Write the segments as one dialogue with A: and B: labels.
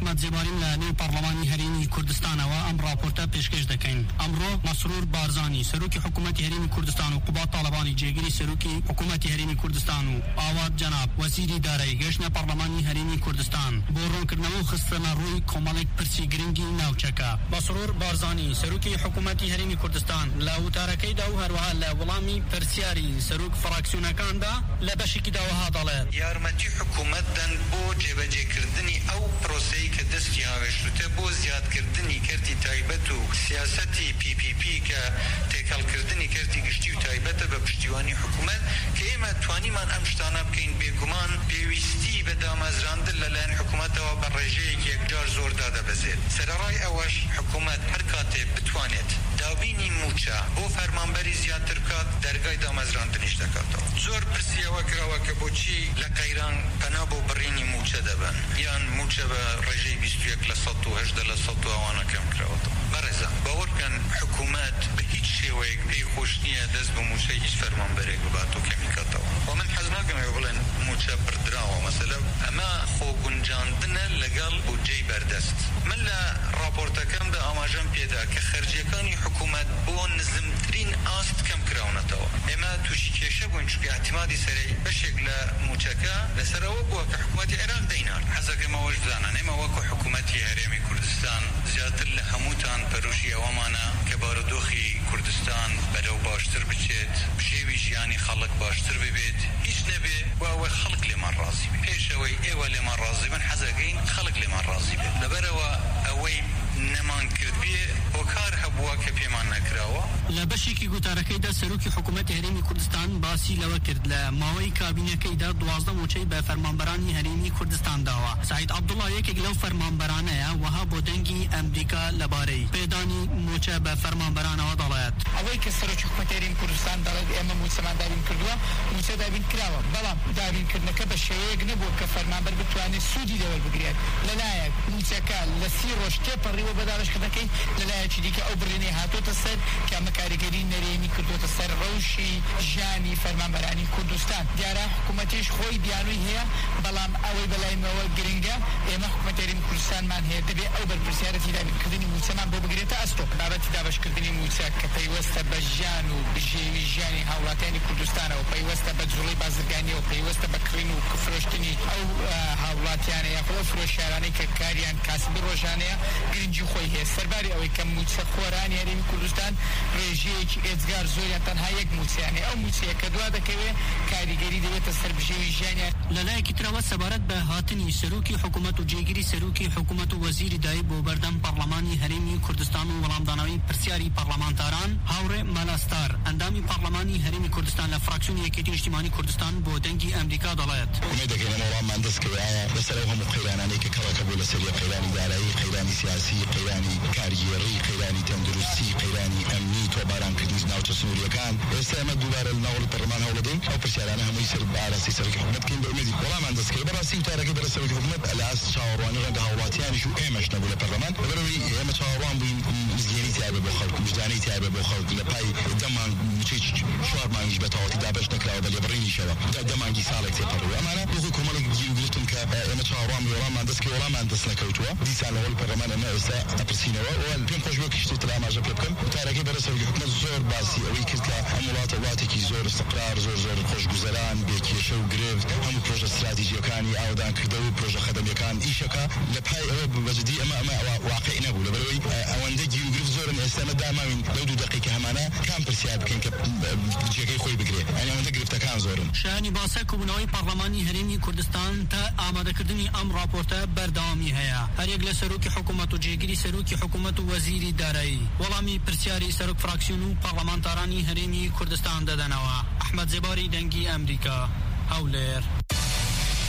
A: احمد زباری لانی پارلمانی هریمی کردستان و ام راپورتا پیشکش دکین. امرو مسرور بارزانی سروکی حکومت هریمی کردستان و قبات طالبانی جگری سروکی حکومت هریمی کردستان و آواد جناب وزیری دارایی گشن پارلمانی هریمی کردستان بورون کرنو خستنا روی کمالک پرسی گرینگی ناوچکا. مسرور بارزانی سروکی حکومت هریمی کردستان لاو تارکی داو هروها لولامی پرسیاری سروک فراکسیون کاندا لبشکی داو هادالت.
B: یارمتی حکومت دن بو جبهه کردنی او پروسه‌ای که دستی هاوشته بو زیاد کردنی کرتی تایبت و سیاستی پی که تکل کردنی کرتی گشتی و تایبت به پشتیوانی حکومت که ایمه توانی من امشتانه بکین بیگمان پیوستی به دامزراندن للان حکومت و بررجه یک جار زور داده بزید. سررای اوش حکومت هر کاته بتوانید دابینی موچه بو فرمانبری زیادتر کات درگاه دامزراندنش دکاتو. زور پرسیه و گراوه که بوچی لقیران پنابو برینی موچه دبن یان موچه به رجه 21 لسطو 18 لسطو آوانا کم کراوتو. برزا باور کن حکومت به هیچ شیوه پی خوشنیه دست به موچه هیچ فرمانبری باتو کمی کاتو. و من حزنا کنم یقولن موچه بردراوه مثلا اما خو گنجاندنه لگل بودجه بردست. من لراپورتا کم ده آماجم پیدا که خرجیکانی حکومت بو نظمترین آست کم کراونتو. اما توشی کشه بون چون اعتمادی سری به شکل موچکه لسر او بو که حکومت عراق دینار. حزا که ما وجدانه اما وکو حکومتی هریمی کردستان زیادتر لهموتان پروشی اوامانه که باردوخی کردستان بدو باشتر بچید بشیوی جیانی خلق باشتر ببید هیچ نبی و او خلق لمن رازی بید پیشوی ایوه لمن رازی بن حزاقین خلق لمن رازی بید لبروا اوی نمان کرد بیه و کار هبوا که پیمان نکراوه
A: لبشی که گوتارکی دا سروکی حکومت هریمی کردستان باسی لوا کرد لماوی کابینه که دا 12 موچه به فرمانبرانی هریمی کردستان داوا. سعید عبدالله یک گلو فرمانبرانه وها بودنگی امریکا لباری پیدانی موچه به فرمانبرانه و دالایت.
C: اوی که سروکی حکومت هریمی کردستان دالایت اما موچه من داریم کردوا موچه داریم کراوه بلام داریم کردنکه به شیگ نبود که فرمانبر بتوانه سودی دول بگیرد للایک موچه که لسی روشته پری و بدارش کردنکی للایک چیدی که او برینی هاتو تسر که اما کارگری نریمی کردو تسر روشی جانی فرمانبرانی کردستان دیاره حکومتیش خوی دیانوی هیا بلام اوی بلای موال گرینگا اما حکومت هریم کردستان من هیا دبی او بر پرسیارتی دابین کردنی موچه من بو بگیره تا استو بابتی دابش کردنی موچه که پیوسته بجان و بجیوی جانی هاولاتیانی کردستان و پیوسته بجولی بازرگانی و پیوسته بکرین و کفروشتنی او هاولاتیانی یا خود فروشیارانی که کاریان کاسب روشانه گرینجی خوی هیا سرباری اوی که موچه خورانی هریم کردستان رژیه که ازگار زوریان تنها یک موچیانه او موچیه که دوا دکوه کاریگری دویت سر بجیوی جانی
A: للای کتراوه سبارت به هاتنی سروکی حکومت و جیگری سروکی حکومت و وزیر دای بو بردم پارلمانی هریمی کردستان و ولامدانوی پرسیاری پارلمانتاران هاور مالاستار اندامی پارلمانی هریمی کردستان لفراکسیون یکیتی اجتماعی کردستان بو دنگی امریکا دالایت.
D: امیده که نموران مندس که بسر هم قیرانانی که کلا کبول سری قیرانی دارایی قیرانی سیاسی قیرانی کارگری قیرانی تندرستی قیرانی امنی تو باران کردنیز ناوچه سنوریه کان استعمال دوباره ناول پرلمان هولدین او پرسیارانه هموی سر باراسی سرک حکومت کن به امیدی ولا مندس که براسی تارکی برای سرک حکومت الاس چهاروانی رنگ هولاتیانی شو ایمش نبوله پرلمان بروی ایم چهاروان بین مزگیری تیابه بو خلق مجدانی تیابه بو خلق لپای دمان چیچ شوار مانگیش بتاعتی دابش نکراو ولی برینی شوا دمانگی سالک تپرو امانه بو حکومت گیرگلتون که ایم چهاروان ولا مندس که ولا مندس نکوتوا دیسان اول پرلمان نه اسا اپرسینه و پیم خوش بکشتی تلا ماجا بکن تارکی برای سرک حکومت زور باسی اوی کس که امولات واتی کی زور استقرار زور خوش گذران بیکیشه و گرفت هم پروژه استراتژی کانی آودان کرده و پروژه خدمتی کان ایشکا لپای او وجدی اما واقعی نبوده بروی آونده گیرگرفت زور استعمال دامین دو دقیقه همانه کم پرسیاب کن که جیگه خوی بگیره یعنی آونده گرفته کان زورن.
A: شانی باسه کبنای پارلمانی هریمی کردستان تا آماده کردنی ام راپورتا بردامی هیا هر یک لسروک حکومت و جیگری سروک حکومت و وزیری دارایی ولامی پرسیاری سروک فراکسیون و پارلمانتارانی هریمی کردستان دادنوا. احمد زباری دنگی امریکا هولر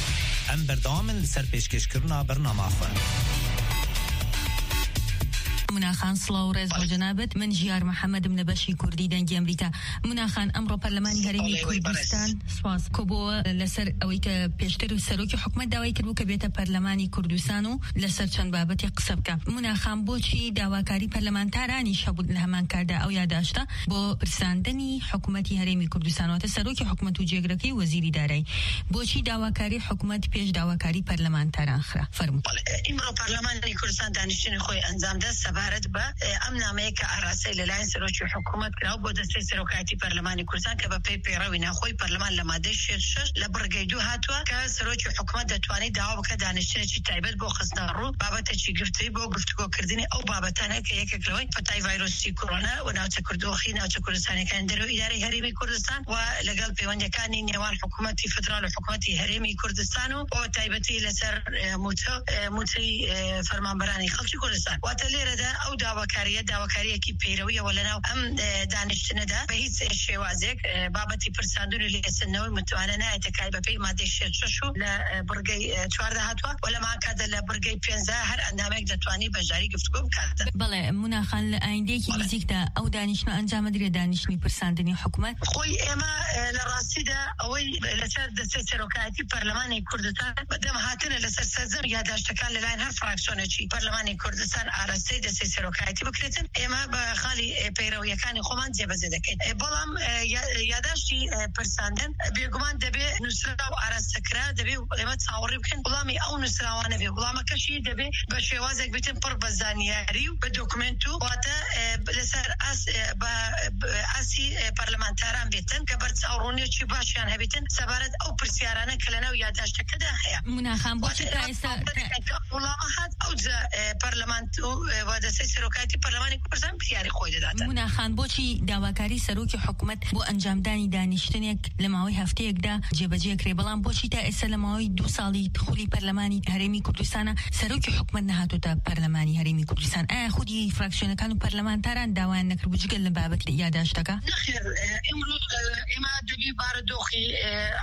E: ام بردام لسر پیشکش کرنا برنامه خواه مناخان سلاورز وجنابت من جیار محمد من بشی کردی دنگ امریکا مناخان امر پارلمانی هرمی کردستان سواس کوبو لسر اوی که پیشتر سروک حکومت داوای کرد که بیت پارلمانی کردستانو لسر چند بابت قصب که مناخان بوچی داواکاری پارلمانترانی شبود لهمان کرده او یاداشته با پرساندنی حکومتی هرمی کردستان و سروک حکومت و جگرکی وزیری داری بوچی داواکاری حکومت پیش داواکاری پارلمانتران خرا فرمو
F: امرو پارلمانی کردستان دانشجوی خوی انجام ده سبارت با امنامه که عرصه للاین سروک حکومت کرد بود دسته سروکاتی پارلمانی کردستان که با پیروی نخوی پارلمان لماده شش لبرگیدو هاتوا که سروک حکومت دتوانی دعوا بکه دانشجوی چی تایبت با خستن رو بابت چی گفتی با گفتگو کردنی او بابتانه که یک کلوی پتای ویروسی کرونا و ناچ کردوخی ناچ کردستان که اندرو اداره هرمی کردستان و لگال پیوندکانی نیوان حکومتی فدرال و حکومتی هرمی کردستان و تایبتی لسر موتی فرمانبرانی خلکی کردستان و تلیره ده او داواکاری کی پیروی ولنا ام دانشجو ده به هیچ شوازک بابتی پرساندون لیسنوی متوانه نه تکایب پی ماده ششو لبرگی 14 هاتوا ولا ما کاد لبرگی 15 هر اندامک دتوانی بجاری گفتگو کرد
E: بله مناخان آینده کی نزیک ده او دانشجو انجام دیر دانشمی پرساندنی حکومت
F: خوی اما لراسی ده اوی لسر دسته سروکاتی پارلمانی کردستان بدم هاتن لسر سزم یادداشت کان للاین هر فراکسیون چی پارلمانی کردستان عرصه دسته سروکاتی بکرتن اما با خالی پیروی کانی خوان جبزه دکن بلام یادداشتی پرساندن بیگمان دبی نصرت و عرصه کرا دبی لمت صوری بکن بلامی او نصرانه بی بلام کشی دبی بشوازک بیتن پر بزانیاری و دکومنتو واتا لسر اسی پارلمانتران بیتن که برد صورونی چی باشیان هبیتن سبارت او پرسیارانه کلنا و یادداشت کده هیا
E: مناخان بوچی تایسا
F: ولامات او پارلمان و دسته سروکاتی پارلمانی کردستان پیاری خود دادن
E: مناخان بوچی داواکاری سروک حکومت بو انجام دانی دانشتنیک لماوی هفته یک ده جبجه کری بلان بوچی تایسا لماوی 2 سالی دخولی پارلمانی هرمی کردستان سروک حکومت نهاتو تا پارلمانی هرمی کردستان خودی فراکسیون کانو پارلمانتران داوان نکر بوجگل لبابت یادداشت کا
F: نخیر امروز اما دبی باردوخی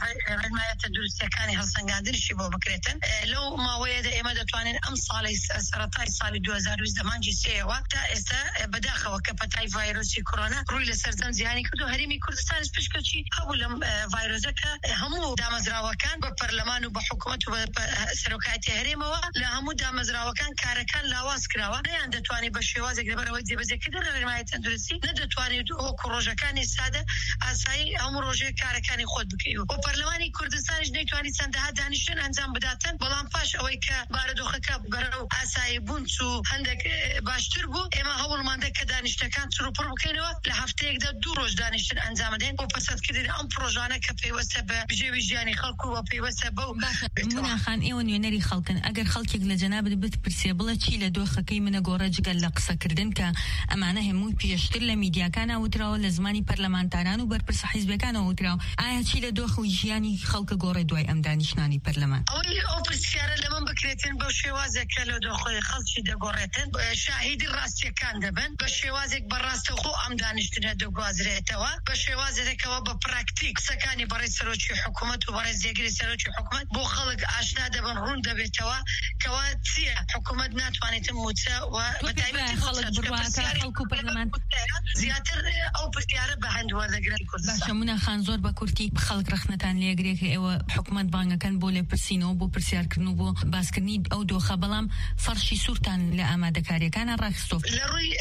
F: حمایت درستکانی هستنگاندن شبو بکرتن لو ما وید اما دتوانین ام سالی سرطای سالی 2012 مانجی سیوا تا استا بداخه وکپتای ویروسی کرونا روی لسرزن زیانی کدو هرمی کردستان اسپشکچی هولم ویروسه که همو دامزراوکان با پارلمان و با حکومت و با سروکاتی هرم و لهمو دامزراوکان کارکان لاواز کراوه نه دتوانی بشوازه گربروی زیبزه کدر حمایت درستی نه دتوانی دو کروژکانی ساده اسای هم روزه کارکانی خود بکیو و پارلمانی کردستانش نتوانی سنده دانشجو انجام بداتن بلان پاش اوی که باردوخه که برو اسای بونچو هندک باشتر بو اما هول مانده که دانشجوکان سرو پر بکنه لهفته یک ده 2 روز دانشجو انجام دادن و پسات کردن ام پروژانه که پیوسته به بجیانی خلق و پیوسته به
E: مناخان ایون یونری خلقن اگر خلقی لجناب بت پرسیبل چی لدوخه کی من گورج گل قصه کردن که امانه همو پیشتر لمیدیا کان او تراو لزمانی پارلمانتران و بر پرس حزب کان او تراو آیا چی لدوخه جیانی خلق گور دوای ام دانشنانی پارلمان
F: او پرسیاره لمن بکرتن با شوازه کلو دوخه خلقی د گورتن شاهد راست کان دبن با شوازه براست خو ام دانشتنه دو گازرتوا با شوازه که با پراکتیک سکانی برای سروچ حکومت و برای زیگری سروچ حکومت بو خلق آشنا دبن رون دبتوا کواتسی حکومت نتوانیت موتا و
E: بتایبت خلق برواکا خلق پارلمان
F: زیاتر او پرسیاره به هند وردگران کردستان
E: باشه مناخان زور با کردی خلق رخنتان لیگری که او حکومت بانگا کن بوله پرسینو بو پرسیار کرنو بو باسکرنی او دو خبلام فرشی سورتان لآماده کاری کان راکستوف
F: لروی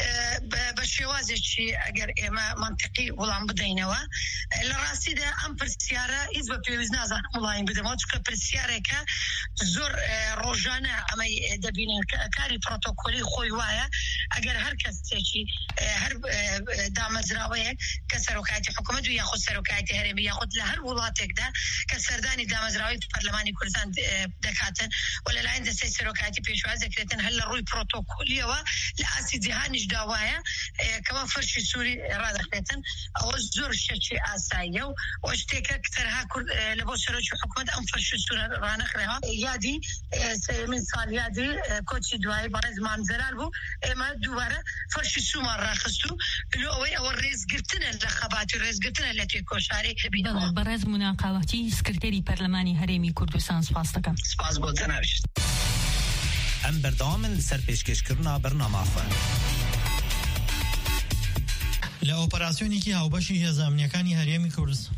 F: بشوازه چی اگر اما منطقی ولام بدینوا لراسی ده ام پرسیاره ایز با پیوز نازان ملایم بدم چون پرسیاره که زور روزانه اما دبینن کاری پروتکلی خوی وایا اگر هر کسی چی هر دامزراوی کسروکاتی حکومت یا خود سروکاتی هرمی یا خود لهر ولاتک ده کسردانی دامزراوی پارلمانی کردستان دکاتن ولا لاین دسته سروکاتی پیشواز ذکرتن هل روی پروتکلی و لاسی جهانش داوایا كما فرش سوري رادخ بيتن او زور شي اسايو واشتك اكثر هاكل لبو سروج حكومه ام فرش سوري رانخ رها يادي من سال يادي كوتشي دواي برز منزلال بو اما دوباره فرش سومر راخستو لو او الرئيس قلتنا الانتخابات الرئيس قلتنا التي كوشاري
E: برز مناقبتي سكرتيري برلماني هرمي كردستان سپاسدكم
F: سپاس بولتناش
G: ام بردام لسر پیشکش کرنا برنامه خواه لە ئۆپەراسیۆنێکی هاوبەشی هێزانەکانی هەرێمی کوردستان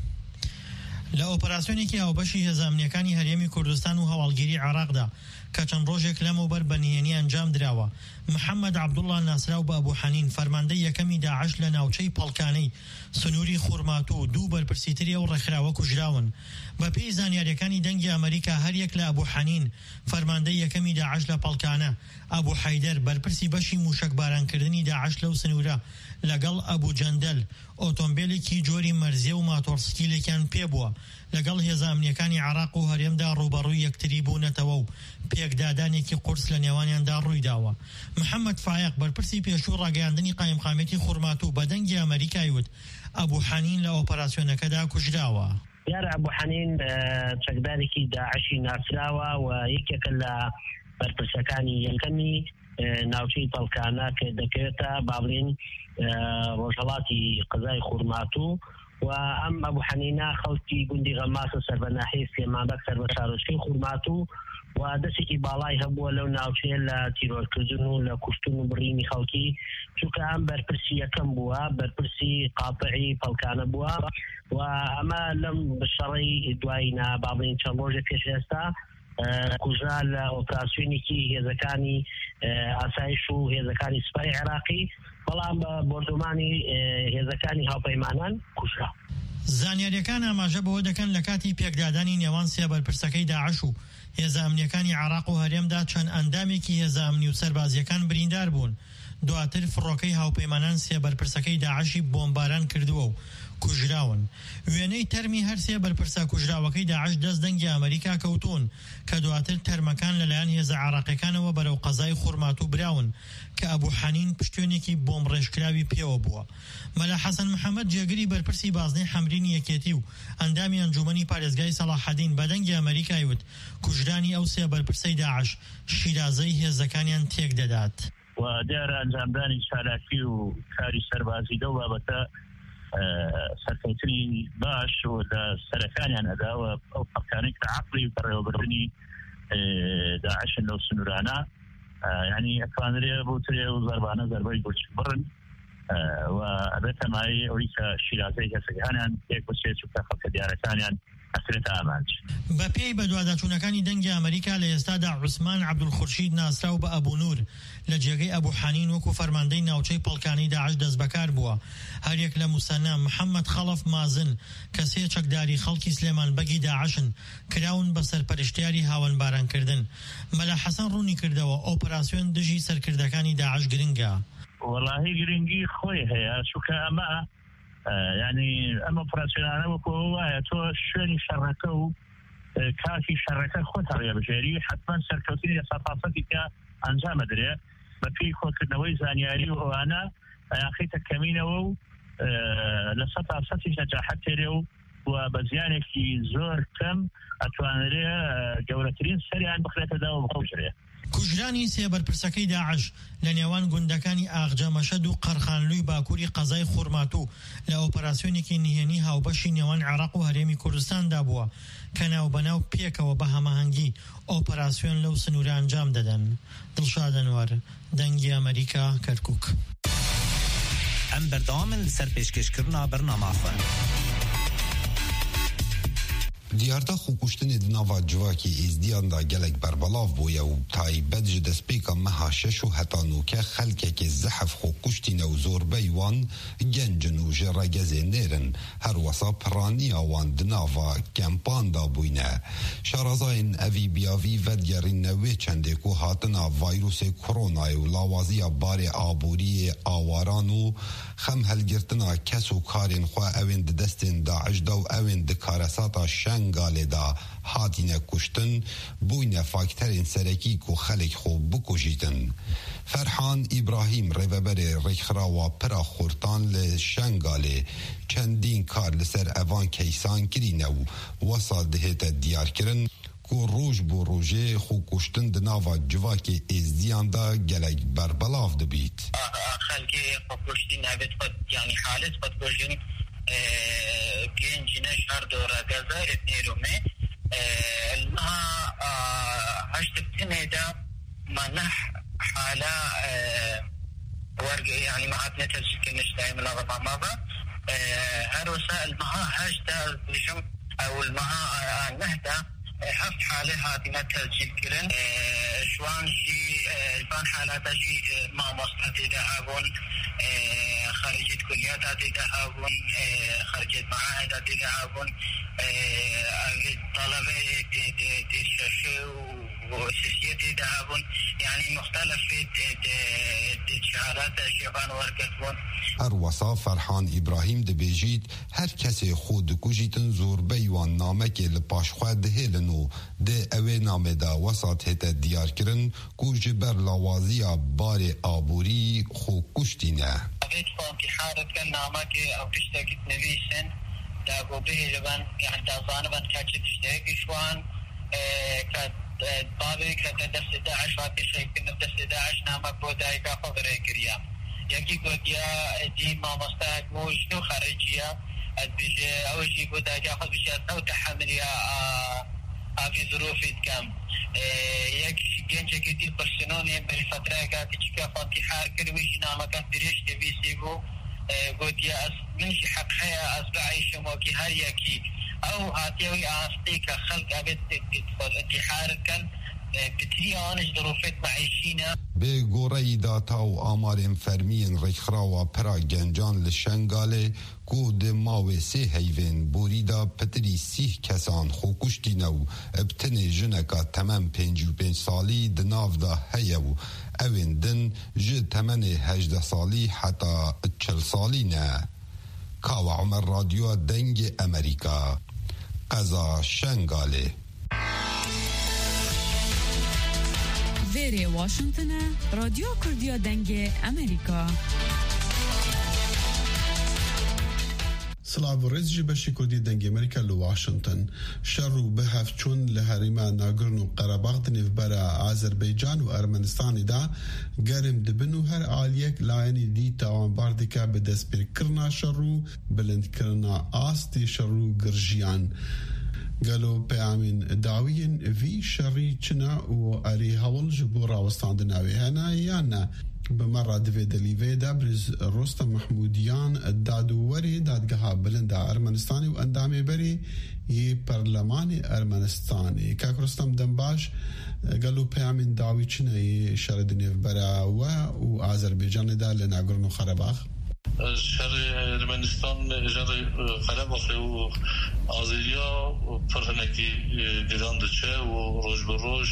G: لە ئۆپەراسیۆنێکی هاوبەشی هێزانەکانی هەرێمی کوردستان و هەواڵگیری عێراقدا کە چەند ڕۆژێک لەمەوبەر بەنهێنی ئەنجام دراوە محەممەد عەبدوڵڵا ناسراو بە ئەبوو حەنین فەرماندەی یەکەمی داعش لە ناوچەی پەڵکانەی سنووری خوڕماتوو و دوو بەرپرسیتری ئەو ڕێکخراوە کوژراون بە پێی زانیاریەکانی دەنگی ئەمریکا هەریەک لە ئەبوو حەنین فەرماندەی یەکەمی داعش لە پەڵکانە ئەبوو حەیدەر بەرپرسی بەشی موشکبارانکردنی داعش لەو سنوورە لەگەڵ ئەبوو جەندەل ئۆتۆمبیلێکی جۆری مەرزێ و ماتۆرسکیلێکیان پێبووە لەگەڵ هێزانەکانی عێراق و هەرێمدا ڕوبەڕووی یەکتری بوونەتەوە و پێکدادانێکی قورس لە نێوانیاندا ڕوویداوە محەممەد فایق بەرپرسی پێشوو ڕاگەیاندنی قایمقامێتی خوڕماتوو بە دەنگی ئەمریکای وت ئەبوو حەنین لە ئۆپەراسیۆنەکەدا کوژراوە
H: یارە ئەبوو حەنین چەکدارێکی داعشی ناسراوە و یەکێکە لە بەرپرسەکانی یەکەمی ناوچەی پەڵکانە کە دەکەوێتە باڵین ڕۆژهەڵاتی قەزای خوڕماتوو و ئەم ئەبوو حەنینە خەڵکی گوندی غەماسە سەربەناحی سلێمانبەگ سەربە شارۆچکەی خوڕماتوو و دەستێکی باڵای هەبووە لەو ناوچەیە لە تیرۆرکردن و لە کوشتن و بڕینی خەڵکی چونکە ئەم بەرپرسی یەکەم بووە بەرپرسی قاپعی پەڵکانە بووە و ئەمە لەم بەشەڕەی دوای باڵین چەند ڕۆژێک پێش ئێستا کوژرا لە ئۆپراسیۆنێکی هێزەکانی ئاسایش و هێزەکانی سوپای عێراقی بەڵام بە بۆردۆمانی هێزەکانی هاوپەیمانان کوژرا
G: زانیاریەکان ئاماژە بەوە دەکەن لە کاتی پێکدادانی نێوان سێ بەرپرسەکەی داعش و هێزە ئەمنیەکانی عێراق و هەرێمدا چەند ئەندامێکی هێزە ئەمنی و سەربازیەکان بریندار بوون دواتر فڕۆکەی هاوپەیمانان سێ بەرپرسەکەی داعشی بۆمباران کردووە و کوژراون وێنەی تەرمی هەر سێ بەرپرسە کوژراوەکەی داعش دەست دەنگی ئەمریکا کەوتون کە دواتر تەرمەکان لەلایەن هێزە عێراقیەکانەوە بەرەو قەزای خوڕماتوو براون کە ئەبوو حەنین پشتێنێکی بۆمب ڕێژکراوی پێوە بووە مەلا حەسەن محەممەد جێگری بەرپرسی بازنەی حەمرینی یەکێتی و ئەندامی ئەنجومەنی پارێزگای سەلاحەدین بە دەنگی ئەمریکای وت کوژرانی ئەو سێ بەرپرسەی داعش شیرازەی هێزەکانیان تێک دەدات
I: و دیارە ئەنجامدانی چالاکی و کاری سەربازی لەو بابەتە سەرکەوتنی باش و لە سەرەکانیان ئەداوە ئەو پەڵکانەی کە عەقڵی بەڕێوەبردنی داعشن لەو سنوورانە یعنی ئەتوانرێ بۆترێ و زەربانە زەربەی بۆچ بڕن و ئەبێتە مای ئەوەی کە شیرازەی هێزەکانیان تێک بچێت و کە خەڵکە دیارەکانیان ئەسرێتە ئامانج
G: بە پێی بەدواداچوونەکانی دەنگی ئەمریکا لە ئێستادا عوسمان عەبدولخورشید ناسراو بە ئەبوو نور لە جێگەی ئەبوو حەنین وەکو فەرماندەی ناوچەی پەڵکانەی داعش دەست بەکار بووە هەریەک لە موسەنە محەممەد خەڵەف مازن کە سێ چەکداری خەڵکی سلێمانبەگی داعشن کراون بە سەرپەرشتیاری هاوەنبارانکردن مەلا حەسەن ڕوونی کردەوە ئۆپەراسیۆن دژی سەرکردەکانی داعش گرنگە
I: وەڵاهی گرنگی خۆی هەیە چونکە ئەمە یعنی ئەمە ئۆپەراسیۆنانە وەکو وایە تۆ شوێنی شەڕەکە و کاکی شەڕەکە خۆت هەڵێبژێری حتما سەرکەوتنی لە سەرپاسەتی کە ئەنجامە درێ بە پێی خۆکردنەوەی زانیاری و ئەوانە ئەیاخیتە کەمینەوە و لە سەرپاسەتی نەجاحەت تێرێ و بە زیانێکی زۆر کەم ئەتوانرێ گەورەترین سەریان بخرێتەدا و بخۆژرێ
G: کوژرانی سێ بەرپرسەکەی داعش لە نێوان گوندەکانی ئاغجە مەشەد و قەرخانلووی باکووری قەزای خوڕماتوو لە ئۆپەراسیۆنێکی نهێنی هاوبەشی نێوان عێراق و هەرێمی کوردستاندا بووە کە ناوبەناو پێکەوە بە هەماهەنگی ئۆپەراسیۆن لەو سنوورە ئەنجام دەدەن دڵشاد ئەنوەر دەنگی ئەمریکا کەرکووک
J: ئەم بەردەوامن لەسەر پێشکەشکردنا بەرنامەخۆ
K: دیاردا خوکوشتنê di nava civakê êzdiyan da gelek berbelav bûye û taybet ji destpêka meha şeş û heta nûke xelkekê zehef xwekuştîne û zorbey wan gencin û ji regezê nêrin her wesa piraniya wan di nava kempan da bûyne şarazayên evî biyavî vedgerîne wê çendê ku hatina vayrûsê koronayê û lawaziya barê aboriyê awaran û xem helgirtina kes û karên xwe evên di destên Daeş da û evên di karesata Şengalê da hatine kuştin bûyne fakterên serekî ku xelek xwe bikujîtin. Ferhan İbrahim rêveberê rêkxirawa pira xurtan li Şengalê çendîn kar li ser evan keysan kirîne û wesa dihête diyarkirin ku roj bû rojê xwekuştin di nava civakê êzdiyan da gelek berbelav dibît.
H: Xelkê xwekuştî navê xwe yanî halê xwe dikujin gençine şardora gaza etnerume المها هشت بتنهدا منح حالا
B: ورق يعني معادنا تسجيل كنشتاي من الربع ماذا هر وسائل معها هاشتا بجم أو المعها نهدا هفت حالة هاتنا تسجيل كرن شوان شي البان حالات شي مع مصلحة دهابون خارجية كليات دهابون خارجية معاهد دهابون طلبة الشاشة وسياسية دهابون يعني مختلف شهادات شيخان وركتبون
K: هر وصا فرحان ابراهیم دبیجید هر کسی خود کجیتن زور بیوان نامه که لپاشخواه دهیلنو ده اوه نامه دا وسط هیت دیار کرن کج بر لوازی بار آبوری خو کشتینه
B: اوید فانتی حارت کن نامه که او تشتاکت نویسن دا گو بهیجبان يعني دازانبان كاتش تشتاكي شوان بابي كتا دست داعش واتي شايفين دست داعش نامك بو دايقا خضره كريا يكي قد يا دي ما مستاك وشنو خارجية بيجي اول شي قد دايقا خض بشي او تحمل يا في ظروف كام يك جنجة كتير برسنوني بري فترة كاتي چكا فانتي حار كر ويشي نامكا تريش تبيسيبو قد يا منشي حق حيا أصبعي شموكي هر يكي أو هاتيوي أصديك خلق أبد انتحار كان بتري آنش ظروفت معيشينا
K: به گوره داتا و آمار فرمین رخرا و پرا گنجان لشنگاله کو ده ماوه سه هیوین بوریدا پتری 30 کسان خوکشتی نو ابتن جنکا تمام 55 سالی دناف دا هیو اوین دن جه تمن 18 سالی حتی 40 سالی نه کاو عمر رادیو دنگ امریکا قضا شنگاله
L: ویری واشنطن رادیو کردیا دنگ امریکا
M: سلام ورز جی بشی کردی دنگ امریکا لو واشنطن شرو به هفچون لحریما ناگرنو قرباغ دنیف برا آذربایجان و ارمنستان دا گرم دبنو هر آلیک لاینی دی تاوان باردکا به دست پر کرنا شرو بلند کرنا آستی شرو گرژیان قالوا بأمين داوين في شري چنا واري هول جبو راوستان دناوي هنا يانا بمرة دفيد اللي دابرز رستم محموديان الدادو وري دادقها بلندا أرمنستاني واندامي بري ي برلماني أرمنستاني كاك رستم دنباش قالوا بأمين داوي چنا ي شردني في برا و آذربيجان دا لناغرنو خرباخ
I: شر ارمنستان جر قرباخ و آذریا پرهنکی دیدان دچه و روز به روز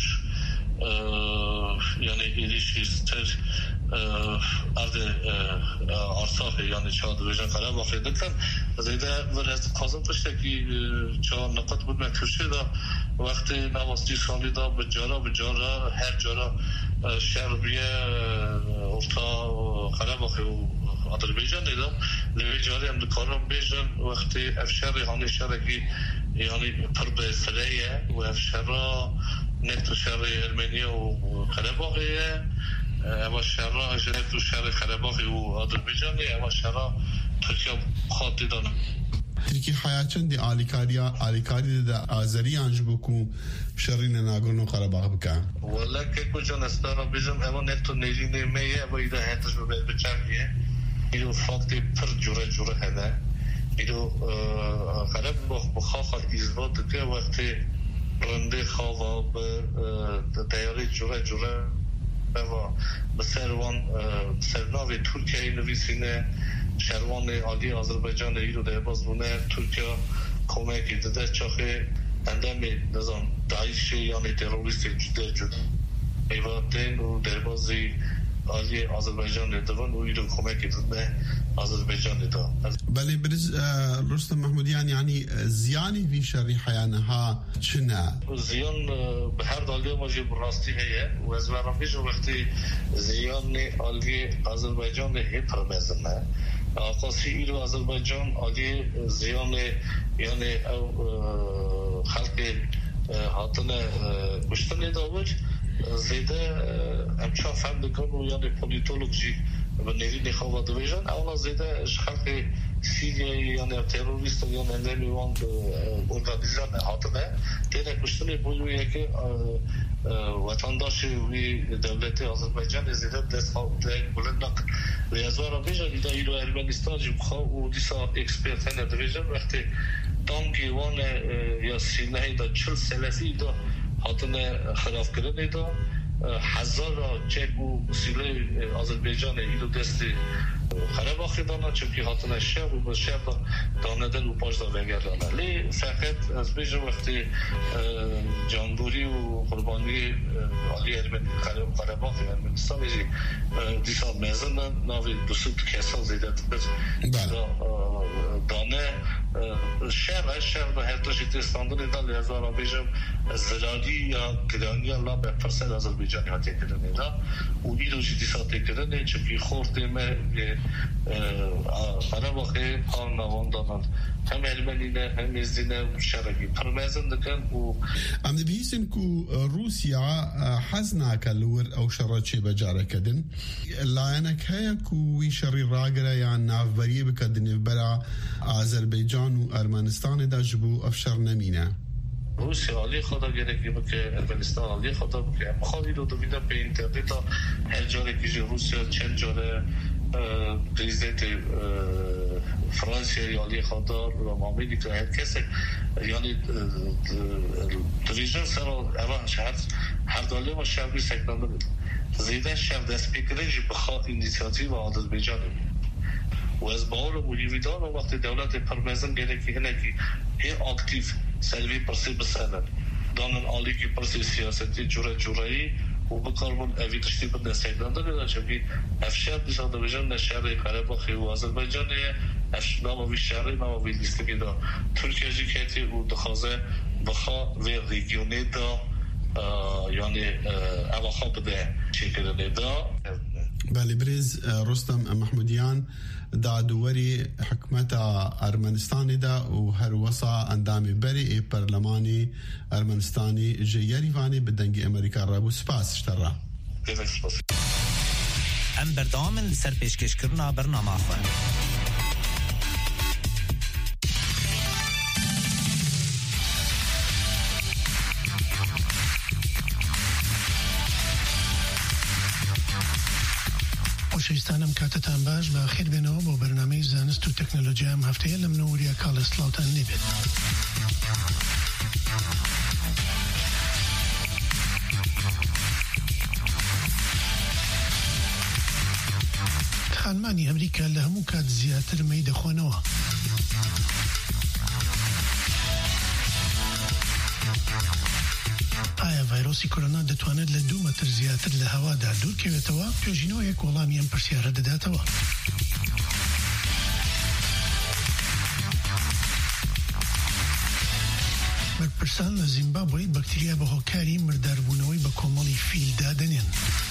I: یعنی ایلیشیستر ارد ارتاف یعنی چاد ویژن قرباخ دکن زیده ورز قازم پشتکی چا نقاط بود مکرشه دا وقتی نواستی سالی دا بجارا هر جارا شربیه افتا قرباخ و آذربایجان دیدم لویجاری هم دکارم بیشتر وقتی افشار یعنی شرکی یعنی پر به سریه و افشارا نتو شر ارمنیا و قرباقیه اما شرا نتو شر قرباقی و آذربایجانی اما شرا ترکیه خود دیدانم
M: ترکی حیاتن دی آلیکاری دا آذری انجبو کو شرین ناگرنو قرباق بکن
I: والا که کجان استارا بیشتر اما نتو نیرینه میه و ایده هتش بچنگیه ایرو فاکتی پر جوره هده ایرو قرب بخاخ ایزباد که وقتی رنده خواه به دیاری جوره و به سرناوی ترکیه نویسینه شروان عالی آذربایجان ایرو در باز بونه ترکیه کمکی داده چاخه اندام نظام داعش یعنی تروریست جده ایواتین و در بازی عالی آذربایجان دوان و ایرو کمکی داده آذربایجان دا
M: بله برز رستم محمودیان یعنی زیانی وی شری حیانها چنه؟
I: زیان به هر دالی ماجی براستی هیه و از ورافیش وقتی زیان عالی آذربایجان هیپ رمزنه آقاسی ایرو آذربایجان عالی زیان یعنی او خلق حاطن گشتن داوج زیده امچا فهم دکن و یعنی پولیتولوژی و نیری نخواه دویجان اولا زیده خلق
N: سیریایی یعنی تروریست یعنی نمیوان ارگانیزان هاتنه تینه کشتنی بویه که وطنداش وی دولت آذربایجان زیده دست بلندک لیازوارا بیجا ایده ایرو ارمنستان جبخوا و دیسا اکسپرت هنه دویجن وقتی تانکی وان یا سینه دا 40 سلسی دا هاتنه خلاف کرده دا هزار چک و وسیله آذربایجان ایرو دست خراب دانه چونکه هاتنه شهر و شهر داندن و پاش دا وگردانه لی فقط از بیجا وقتی جانبوری و قربانی عالی قرباق ارمنستان دیسا میزن ناوی دوسوت کسا زیده دانه شهر به هر دوشی تستانداری دا لیازارا بیجم زراری یا گرانی الله به پرسل آذربایجانی ها تکرنه دا و ایروشی دیسا تکرنه چونکه خورده ما قرباقی ها نوان دانند هم ارمنینه هم ازدینه شرقی پرمیزن دکن و
M: ام دبیسن که روسیا حزنا کلور او شرچی بجاره کدن لاینک هیا که وی شری راگره یا نافبریه بکدن برا آذربایجان و ارمنستان دا جبو افشار نمینه
N: روسیا علی خدا گرکی بکه ارمنستان علی خدا بکه مخواهی رو دویده به اینترنت هر جاره که روسیا چند جاره پریزیدنت فرانسیا علی خدا و آمریکا هر کسی یعنی تریجن سر اول شهر هر داله و شهر سکننده بود زیده شهر دست بگیرنج بخواه اینیسیاتیو آذربایجان و از باور مولیویدان و وقتی دولت پرمیزن گرکی هنه که این اکتیو سلوی پرسی بسنن دانن عالی که پرسی سیاستی جورایی و بکاربون اوی تشتی بند نسیدانده بیدن چونکه افشار بیسان دویجان نشهر قرباقی و آذربایجانیه ناموی شهری ناموی لیستگی دا ترکیه جی کهتی و دخوازه بخوا و ریگیونه دا یعنی اواخا بده چی کرده دا
M: بله برز رستم محمودیان دا دوری حکمت ارمنستانی دا و هر وصا اندامی بری پرلمانی ارمنستانی جیری وانی بدنگ امریکا رابو سپاس شترا
J: ام بردامن سر پیشکش کرنا برنامه خواه
O: خۆشەویستانم کاتتان باش بە خێر بێنەوە بۆ بەرنامەی زانست و تەکنۆلۆژیا ئەم هەفتەیە لە منەوەریە کاڵسلااوتان لێبێت. خانمانی ئەمریکا لە هەموو کات زیاتر مەی دەخۆنەوە. ئایا ڤایرۆسی کۆرۆنا دەتوانێت لە 2 مەتر زیاتر لە هەوادا دوورکەوێتەوە؟ توێژینەوەیەک وەڵامی ئەم پرسیارە دەداتەوە. بەرپرسان لە زیمبابوێ بەکتریا بە هۆکاری مرداربوونەوەی بە کۆمەڵی فیلدا دەنێن.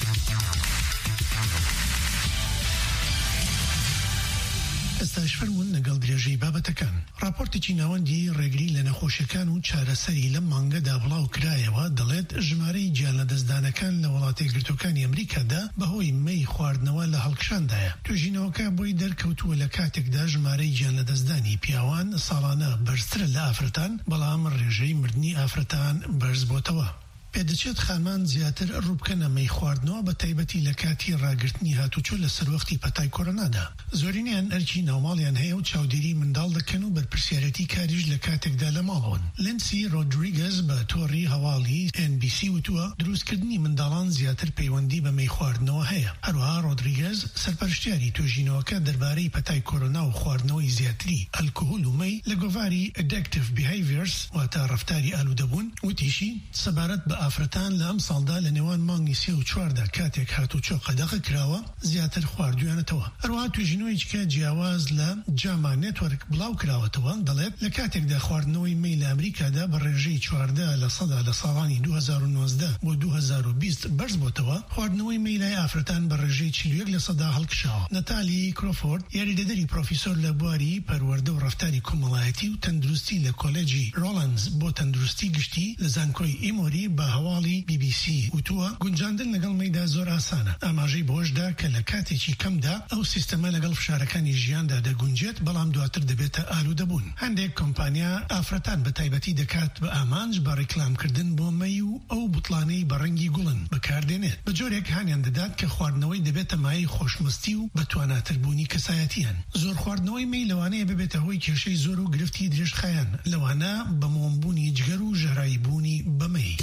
O: ئێستاش فەرموون لەگەڵ درێژەی بابەتەکان. راپۆرتێکی ناوەندی ڕێگری لە نەخۆشیەکان و چارەسەری لەم مانگەدا بڵاو کرایەوە دەڵێت ژمارەی گیانلەدەستدانەکان لە وڵاتە یەکگرتووەکانی ئەمریکادا بەهۆی مەی خواردنەوە لە هەڵکشاندایە. توێژینەوەکە بۆی دەرکەوتووە لە کاتێکدا ژمارەی گیانلەدەستدانی پیاوان ساڵانە بەرزترە لە ئافرەتان بەڵام ڕێژەی مردنی ئافرەتان بەرز بۆتەوە. پێدەچێت خانمان زیاتر ڕووبکەنە مەی خواردنەوە بە تایبەتی لە کاتی ڕاگررتنی هاتوچۆ لە سەروەختی پەتای کۆرۆنادا. زۆرینیان ئەرکی ناوماڵیان هەیە و چاودێری منداڵ دەکەن و بەرپرسیارەتی کاریش لە کاتێکدا لە ماڵەوەن. لنسی ڕۆدریگەز بە تۆڕی هەواڵی NBC وتووە دروستکردنی منداڵان زیاتر پەیوەندی بە مەی خواردنەوە هەیە. هەروەها ڕۆدریگەز سەرپەرشتیاری توێژینەوەکە دەربارەی پەتای کۆرۆنا و خواردنەوەی زیاتری ئەلکۆهۆل و مەی لە گۆڤاری Addictive Behaviors واتە ڕەفتاری ئالوودەبوون وتیشی سەبارەت بە ئافرەتان لە ئەم ساڵدا لە نێوان مانگی 3 و 4دا کاتێک هاتوچۆ قەدەغە کراوە زیاتر خواردویانەتەوە. هەروەها توێژینەوەیەکە جیاواز لە جاما نێتوەرک بڵاو کراوەتەوە دەڵێت لە کاتێکدا خواردنەوەی مەی لە ئەمریکادا بە ڕێژەی 14 لە سەدا لە ساڵانی 2019 بۆ 2020 بەرز بۆتەوە خواردنەوەی مەی لای ئافرەتان بە ڕێژەی 41 لە سەدا هەڵکشاوە. نەتالی کرۆفۆرد یاریدەدەری پرۆفیسۆر لە بواری پەروەردە و ڕەفتاری کۆمەڵایەتی و تەندروستی لە کۆلێجی ڕۆڵەنز بۆ تەندروستی گشتی لە زانکۆی ئیمۆری بە هەواڵی BBC وتووە گونجاندن لەگەڵ مەیدا زۆر ئاسانە ئاماژەی بۆشدا کە لە کاتێکی کەمدا ئەو سیستەمە لەگەڵ فشارەکانی ژیاندا دەگونجێت بەڵام دواتر دەبێتە ئالوودەبوون هەندێک کۆمپانیا ئافرەتان بە تایبەتی دەکات بە ئامانج بە ڕیکلامکردن بۆ مەی و ئەو بوتڵانەی بە ڕەنگی گوڵن بەکاردێنێت بە جۆرێک هانیان دەدات کە خواردنەوەی دەبێتە مایەی خۆشمەستی و بە تواناتربوونی کەسایەتیان زۆر خواردنەوەی مەی لەوانەیە ببێتە هۆی کێشەی زۆر و گرفتی درێژخایەن لەوانە بە مۆمبوونی جگەر و ژەراییبوونی بەمەی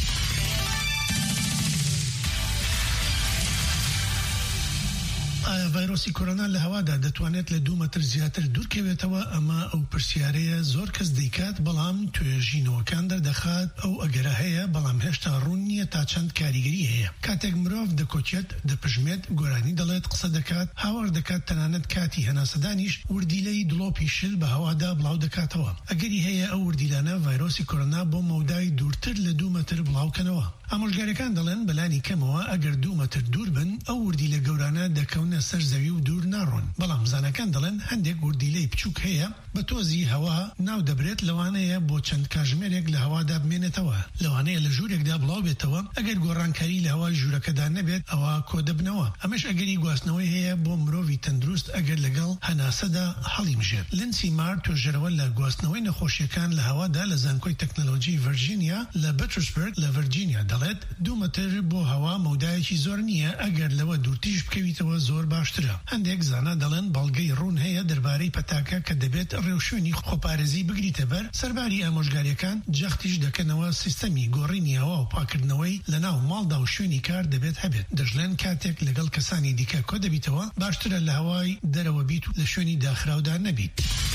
O: ئایا ڤایرۆسی کۆرۆنا لە هەوادا دەتوانێت لە 2 مەتر زیاتر دوورکەوێتەوە ئەمە ئەو پرسیارەیە زۆر کەس دەیکات بەڵام توێژینەوەکان دەردەخات ئەو ئەگەرە هەیە بەڵام هێشتا ڕوون نییە تا چەند کاریگەری هەیە کاتێک مرۆڤ دەکۆچێت دەپژمێت گۆرانی دەڵێت قسە دەکات هاوار دەکات تەنانەت کاتی هەناسەدانیش وردیلەی دڵۆپی شل بە هەوادا بڵاو دەکاتەوە ئەگەری هەیە ئەو وردیلانە ڤایرۆسی کۆرۆنا بۆ مەودای دوورتر لە 2 مەتر بڵاوکەنەوە ئامۆژگاریەکان دەڵێن بەلانی کەمەوە ئەگەر 2 مەتر دوور بن ئەو وردیلە گەورانە دەکەونە سەر زەوی و دوور ناڕۆن بەڵام زانەکان دەڵێن هەندێک وردیلەی بچووک هەیە بە تۆزی هەوا ناو دەبرێت لەوانەیە بۆ چەند کاژمێرێک لە هەوادا بمێنێتەوە لەوانەیە لە ژوورێکدا بڵاو بێتەوە ئەگەر گۆڕانکاری لە هەوای ژوورەکەدا نەبێت ئەوە کۆدەبنەوە ئەمەش ئەگەری گواستنەوەی هەیە بۆ مرۆڤی تەندروست ئەگەر لەگەڵ هەناسەدا هەڵیمژێت لنسی مار توێژەرەوە لە گواستنەوەی نەخۆشیەکان لە هەوادا لە زانکۆی تەکنۆلۆژی ڤەرجینیا لە بەترسبرگ لە ڤەرجینیا دەڵێت 2 مەتر بۆ هەوا مەودایەکی زۆر نییە ئەگەر لەوە دوورتیش بکەویتەوە زۆر باشترە هەندێک زانا دەڵێن بەڵگەی ڕوون هەیە دەربارەی پەتاکە کە دەبێت ڕێوشوێنی خۆپارێزی بگریتە بەر سەرباری ئامۆژگاریەکان جەختیش دەکەنەوە سیستەمی گۆڕینی هەوا و پاکردنەوەی لە ناو ماڵدا و شوێنی کار دەبێت هەبێت دەژڵێن کاتێک لەگەڵ کەسانی دیکە کۆ دەبیتەوە باشترە لە هەوای دەرەوە بیت و لە شوێنی داخراودا نەبیت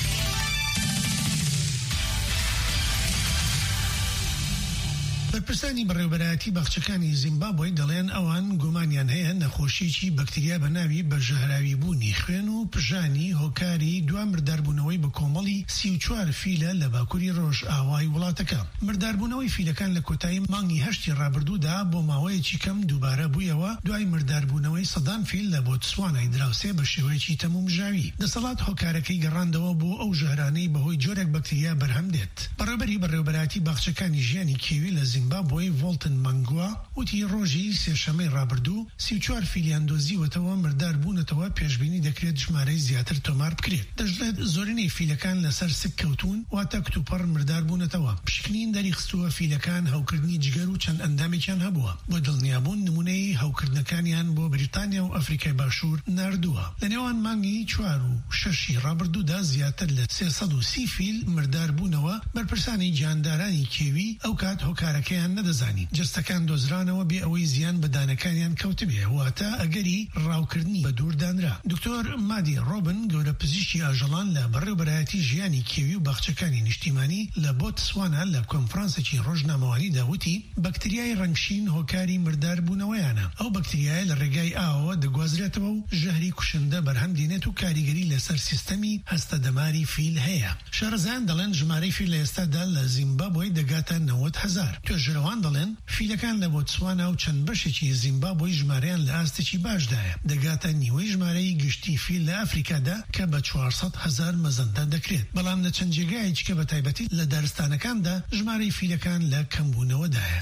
O: بەرپرسانی بەڕێوەبەرایەتی باخچەکانی زیمبابوی دەڵێن ئەوان گومانیان هەیە نەخۆشیی بەکتریا بەناوی بەژەهراوی بوونی خوێن و پژانی هۆکاری دوام مرداربوونەوەی بە کۆمەڵی 34 فیلە لە باکووری ڕۆژ ئاوای وڵاتەکە مرداربوونەوەی فیلەکان لە کۆتایی مانگی هەشتی ڕابردوودا بۆ ماوەیەکی کەم دووبارە بوویەوە دوای مرداربوونەوەی سەدان فیل لە بۆتسوانای دراوسێ بە شێوەیەکی تەمومژاوی دەسەڵات هۆکارەکەی گەڕاندەوە بۆ ئەو ژەهرانەی بەهۆی جۆرێک بەکتریا بەرهەم دێت بەڕێوەبەری بەڕێوەبەرایەتی باخچەکانی ژیانی کێوی لە زیمبابوی ڤۆڵتن مانگوا وتی ڕۆژی سێشەمەی ڕابردوو 34 فیلیان دۆزیوەتەوە مردار بوونەتەوە پێشبینی دەکرێت ژمارەی زیاتر تۆمار بکرێت دەژڵێت زۆرینەی فیلەکان لەسەر سک کەوتون واتە کتوپەڕ مردار بوونەتەوە پشکنین دەری خستووە فیلەکان هەوکردنی جگەر و چەند ئەندامێکیان هەبووە بۆ دڵنیابوون نمونەی هەوکردنەکانیان بۆ بریتانیا و ئەفریقای باشوور ناردووە لە نێوان مانگی 4 و 6 ڕابردوودا زیاتر لە 330 فیل مردار بوونەوە بەرپرسانی جاندارانی کێوی ئەو کات هۆکارەکەیان نەدەزانی جستەکان دۆزرانەوە بێ ئەوەی زیان بەدانەکانیان کەوتبێ واتە ئەگەری ڕاوکردنی بە دووردانرا دکتۆر مادی ڕۆبن گەورە پزیشکی ئاژەڵان لە بەڕێوەبەرایەتی ژیانی کێوی و باخچەکانی نیشتیمانی لە بۆتسوانا لە کۆنفرانسێکی ڕۆژنامەوانی داوتی بەکتریای ڕەنگشین هۆکاری مردار بوونەوەیانە ئەو بەکتریایە لە ڕێگای ئاوەوە دەگوازرێتەوە و ژەهری کوشندە بەرهەم دێنێت و کاریگەری لەسەر سیستەمی هەستەدەماری فیل هەیە شارەزایان دەڵێن ژمارەی فیل لە ئێستادا لە زیمبابوی دەگاتە 90,000 توێژەرەوان دەڵێن فیلەکان لە بۆتسوانا و چەند بەشێکی زیمبابوی ژمارەیان لە ئاستێکی باشدایە دەگاتە نیوەی ژمارەی گشتی فیل لە ئەفریکادا کە بە 400,000 مەزەندە دەکرێت بەڵام لە چەند جێگایەکی کە بە تایبەتی لە دارستانەکاندا ژمارەی فیلەکان لە کەمبوونەوەدایە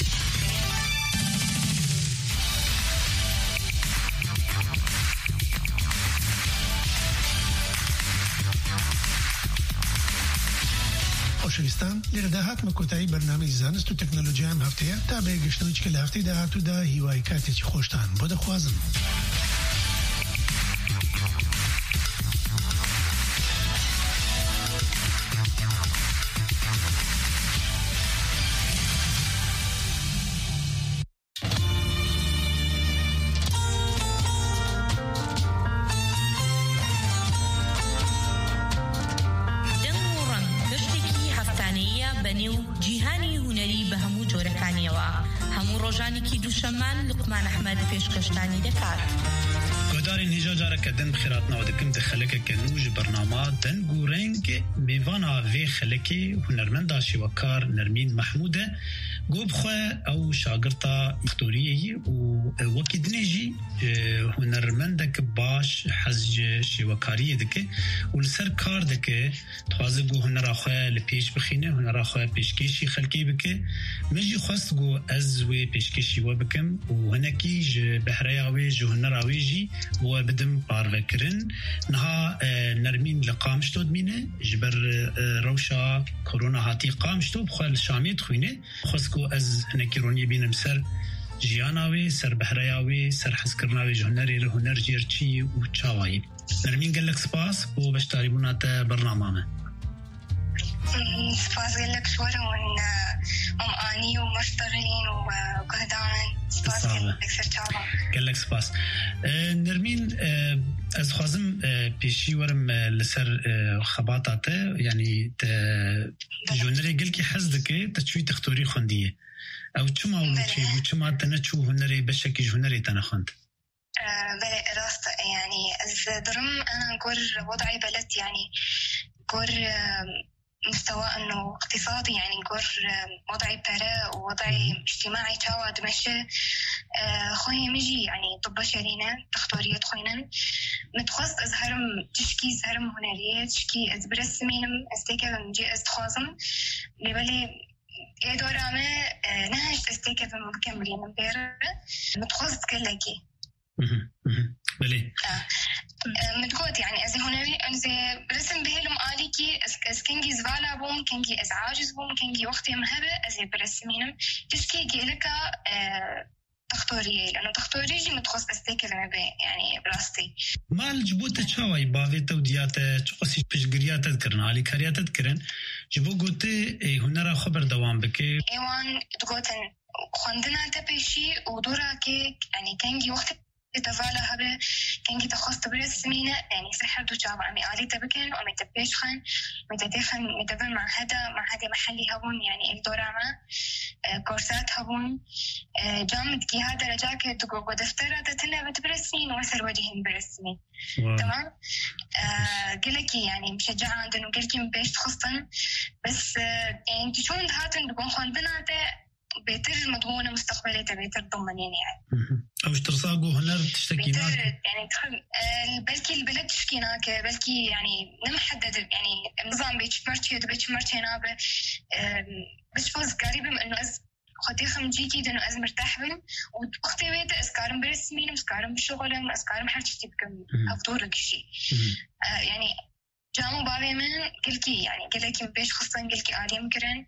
O: خۆشەویستان لێرە داهاتمە کۆتایی بەرنامەی زانست و تەکنۆلۆژیا ئەم هەفتەیە تا بەیەگەشتنەوەی کە لە هەفتەی داهاتوودا هیوای کاتێکی خۆشتان بۆ دەخوازم.
P: لقمان احمد پێشکەشتانی دەکات.
A: گۆدارین هیجا جارەکە دەن بخێراتنەوە دەکەم دە خەلەکێکە نوژ بەرنامە دەنگ و ڕێنگ میڤانا vê xelekê hunermenda şîwekar Nermîn Mehmûd e قوب خوا أو شاقرطة دكتورية ووكيد نيجي هنرمندك باش حزج شوكارية دك والسر كار دك تخازقو هنرا خوا لبيش بخينة هنرا خوا بيشكيشي خلقي بك مجي خواستقو أزوي بيشكيشي وبكم وهناكي بحرياوي جو هنراوي جي وبدم بارفكرن نها نرمين لقامشتو دمينه جبر روشا كورونا هاتي قامشتو بخوال شامي تخوينه خواستقو أز هناكي روني بينم سر جياناوي سر بحرياوي سر حسكرناوي جو هنري هنر جيرچي وچاوائي نرمين قلق سپاس وبشتاري بناتا برنامه
Q: سپاس قلق شورا ومقاني ومشتغلين وقهدان سپاس قلق سرچاوا
A: قلق سپاس نرمين از خوازم پیشی ورم لسر خباطاته يعني جونري قلقي حزدك تشوي تختوري خندية او چما ولوچي وچما تنچو هنري بشكي هنري تنخند
Q: بلى راست يعني الدرم انا نقول وضعي بلد يعني نقول مستوى انه اقتصادي يعني نقول وضعي براء ووضعي اجتماعي تاوا دمشق خوي مجي يعني طب شرينا تختورية خوينا متخصص ازهرم تشكي زهرم هنريه تشكي ازبرسمينم استيكا مجي استخازم لبلي دورامه نهشت استيكا بمكملين مبير متخصص كلكي
A: بلي
Q: متقول يعني از هنري از برسم بهلم آليكي از كنجي زبالة بوم كنجي از عاجز بوم كنجي وقتي مهبة از برسمينم تشكي جيلكا تختوريه لأنه تختوريجي متخصص استيكر نبي يعني براستي
A: ما الجبوت تشاوي باغيتا ودياتا تقصي بشجريات تذكرنا علي كاريات تذكرن جبو قلتي هنرا خبر دوام بكي
Q: ايوان تقولن خندنا تبيشي ودورا كي يعني كنجي وقت تفعلها هذا كنجي تخصص برسمينه يعني سحر دو جاب عمي آلي تبكن ومي تبيشخن متبن مع هذا محلي هون يعني الدوراما كورسات هون جامد كي هذا رجاك تقول دفترة تتنا بتبرسمين وسر وجهين برسمين تمام قلكي يعني مشجعة عندنا قلكي مبيش تخصن بس يعني تشون هاتن تقول خندنا بيتر مضمونة مستقبلية بيتر ضمنين يعني
A: أو اشترساقو هنر تشتكيناك
Q: يعني بلكي البلد تشكيناك بلكي يعني نمحدد يعني نظام بيش مرشي نابه بس فوز قريبة من أنه خدي خمجيكي دنو أز مرتاح بن وقتي بيت أسكارم برسمين أسكارم بشغلهم أسكارم حرشتي بكم أفضور لك شيء يعني جامو بابي من قلكي يعني قلكي بيش خصن قلكي آليم كرن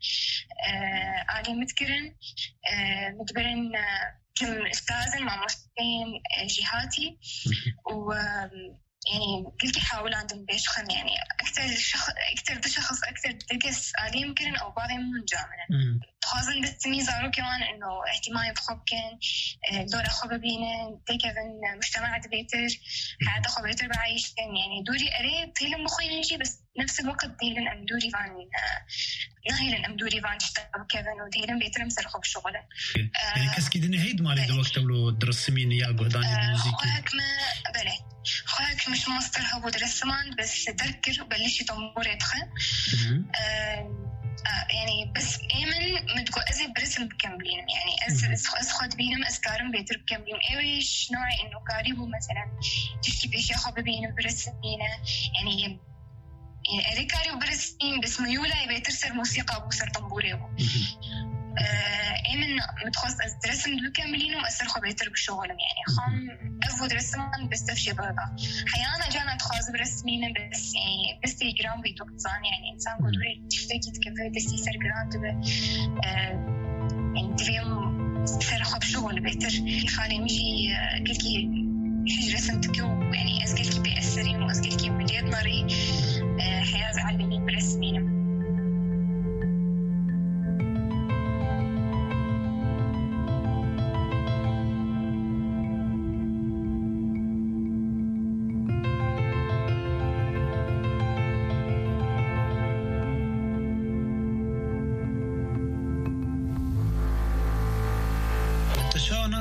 Q: آليم متكرن مدبرن كم استاذن مع مستين جهاتي و يعني قلت حاول عندهم بيشخن يعني أكثر شخص أكثر دقس آليم كرن أو باغي من جامعنا تخازن دستمي زارو كمان إنه اهتمامي بخبكن دور أخوة بينا تيكفن مجتمع بيتر حياة أخوة بيتر بعيش يعني دوري أريد تيلن مخوين نجي بس نفس الوقت تيلن أم دوري فان ناهيلن أم دوري فان تشتغل كيفن وتيلن بيتر مسرخو بشغله
A: يعني كسكي دني هيد مالي دو وقت ولو درسميني يا قهداني الموسيقى
Q: خوهك ما بلي خوهك مش ماستر هبو درسمان بس دركر وبلشي طنبور يدخل يعني بس ايمن متقو ازي برسم بكملين يعني از خد بينم اسكارم بيتر بكملين ايش نوعي انه قريبو مثلا تشكي بيشي خب بينم برسمينه يعني اري قريب برسمين بس ميولا بيتر سر موسيقى ابو سر طنبوري ابو ايمن متخصص از درسم بكملين واسر خب بيتر بشغلم يعني خام افو درسمان بس تفشي بابا حيانا جانا تخاز برسمين بس يعني بس جرام بيتو قصان يعني انسان قدري تشتكي تكفي دستي سر جرام تبه يعني تفهم سر خب شغل بيتر خالي مجي قلكي حج رسمتكو يعني از قلكي بيأثرين واز قلكي بديت مري حياة علمي برسمين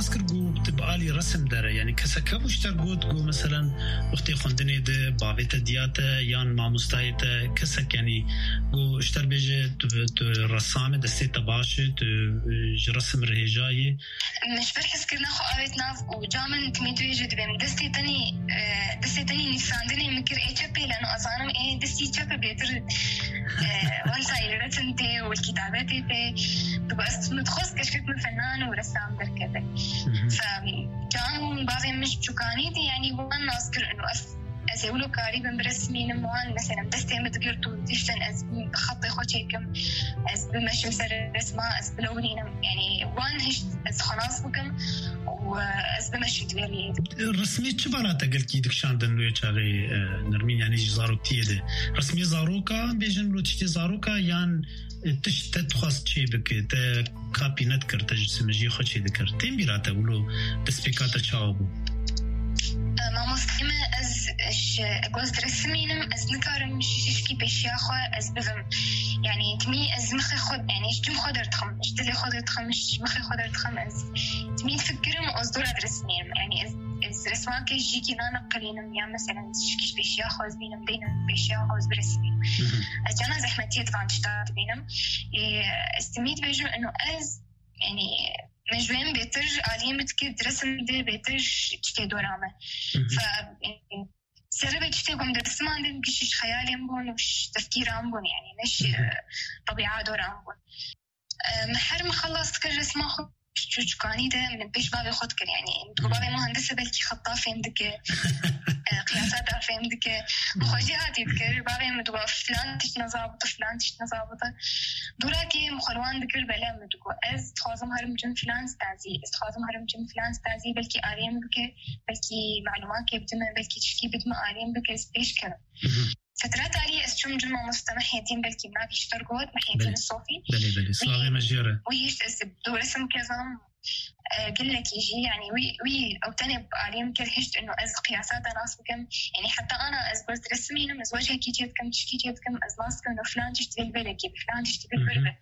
R: ناسكر جو تبقى لي رسم داره يعني كسكب وشترقوت جو مثلا وقتي خندني ده بابيتا دياتا يان ما مستايتا كسك يعني جو اشتر بيجي رسامة دستيتا باشي رسم رهجاي
Q: مش برحس كرنا خو قابتنا وجامن تميتو يجد بهم دستي تاني نفساندني مكر اتشابي لانه اصانم دستي تشابي بيتر وانساي رسمتي والكتاباتي بس متخص كشكت من فنان ورسام در كذا فكان بعضهم مش شكانيتي يعني وان نذكر انه أسأله قريبا برسمين موان مثلا بس تقدر تشتن أز خطي خوشيكم أز بمشي مسر رسمة أز بلونين يعني وان هش أز خلاص بكم وأز بمشي تغيري
R: رسمي شبارات قلت كي دكشان دنوي شغي نرمين يعني زاروك تيده رسمي زاروكا بيجن لو تشتي زاروكا يعني تخص شيء بك ت كابي نذكر تجسمجي خوشي ذكر تيم بيراته ولو تسبيكاته شاوبو
Q: ما مستمع از جوز رسمينم از نكارم شيشكي بيشياخو از بفهم يعني تمي از مخي خود يعني اشتم خودر تخم اشتلي خودر تخم مخي خودر تخم از تمي تفكرم از دورة رسمينم يعني از رسماك جيكي نانا قلينم يعني مثلا شيشكي بيشياخو از بينم دينم بيشياخو از برسمين از جانا زحمتية طبعا تشتغل بينم استميت بيجو انه از يعني مجوين بيتر عاليين بتكيد رسم دي بيتر تشتي دورامه ف سربة تشتي قم درسم عندهم كشيش خيالي مبون وش تفكير عمبون يعني مش طبيعة دور عمبون محر مخلص كل رسمه خو شوشكاني ده من بيش بابي خود كر يعني تقول بابي مهندسة بلكي خطاء فهمدك قياسات فهمدك مخوجي هاتي ذكر بابي مدقوا فلان تشتنا ظابطة فلان تشتنا ظابطة دوراكي مخلوان ذكر بلا مدقوا از تخوازم هرم جن فلان ستازي استخوازم هرم جن فلان ستازي بلكي آريم بك بلكي معلومات كي بدم بلكي تشكي بدم آريم بك سبيش كر فترات علي أسجم جمع مستمح يدين بلكي ما بيشتر قوت محيطين الصوفي
R: بلي صلاغي مجيرة
Q: ويش أسب دور اسم كذا قل لك يجي يعني وي أو تاني بعليم كرهشت إنه أز قياسات ناس بكم يعني حتى أنا أز قلت رسمينه مزوجها كيجيت كم تشكيجيت كم أز ناس كم إنه فلان تشتغل بالكي فلان تشتغل بالبلبة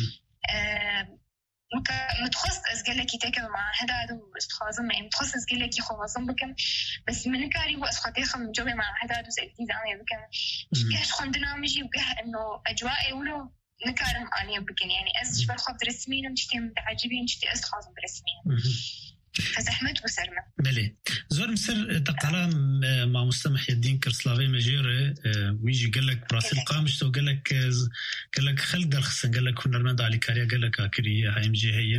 Q: متخصص أزقل لك يتكل مع هذا واستخازم يعني متخصص أزقل لك يخوضم بكم بس من كاري وأسخاتي خم جوي مع هذا وزقتي زعمي بكم كاش خندنا مجي وجه إنه أجواء ولو نكارم عليهم بكن يعني أز شبر خب رسمين ومشتي متعجبين مشتي أستخازم برسمين فزحمت وسرمة
R: بلي زور مصر تقلا مع مستمح يدين كرسلاوي مجيرة ويجي قال لك براسل قامش تو قال لك خلق درخصن قال لك هنرمند علي كاريا قال لك اكري هاي مجي هي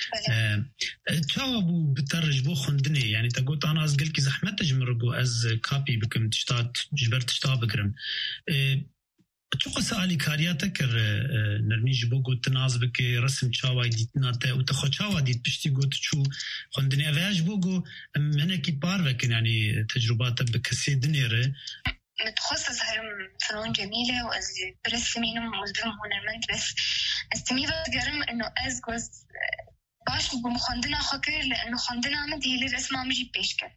R: تشاوبو بترجبو خندني يعني تقول انا از قال لك زحمت تجمرقو از كابي بكم تشتات جبر تشتا بكرم تشوق سالي كارياتك نرمي جبو قلت نازبك رسم شاوي ديتناته وتخو شاوي ديت بشتي قلت شو خندني افاج بوغو هنا كي بارفك يعني تجربات بكسي دنيره
Q: متخصص هرم فنون جميلة وأز برسمين ومزبهم هنرمنت بس استميت قرم إنه أز جوز باش بمخندنا خكر لأنه خندنا عمد هي للرسمة مجي بيشكر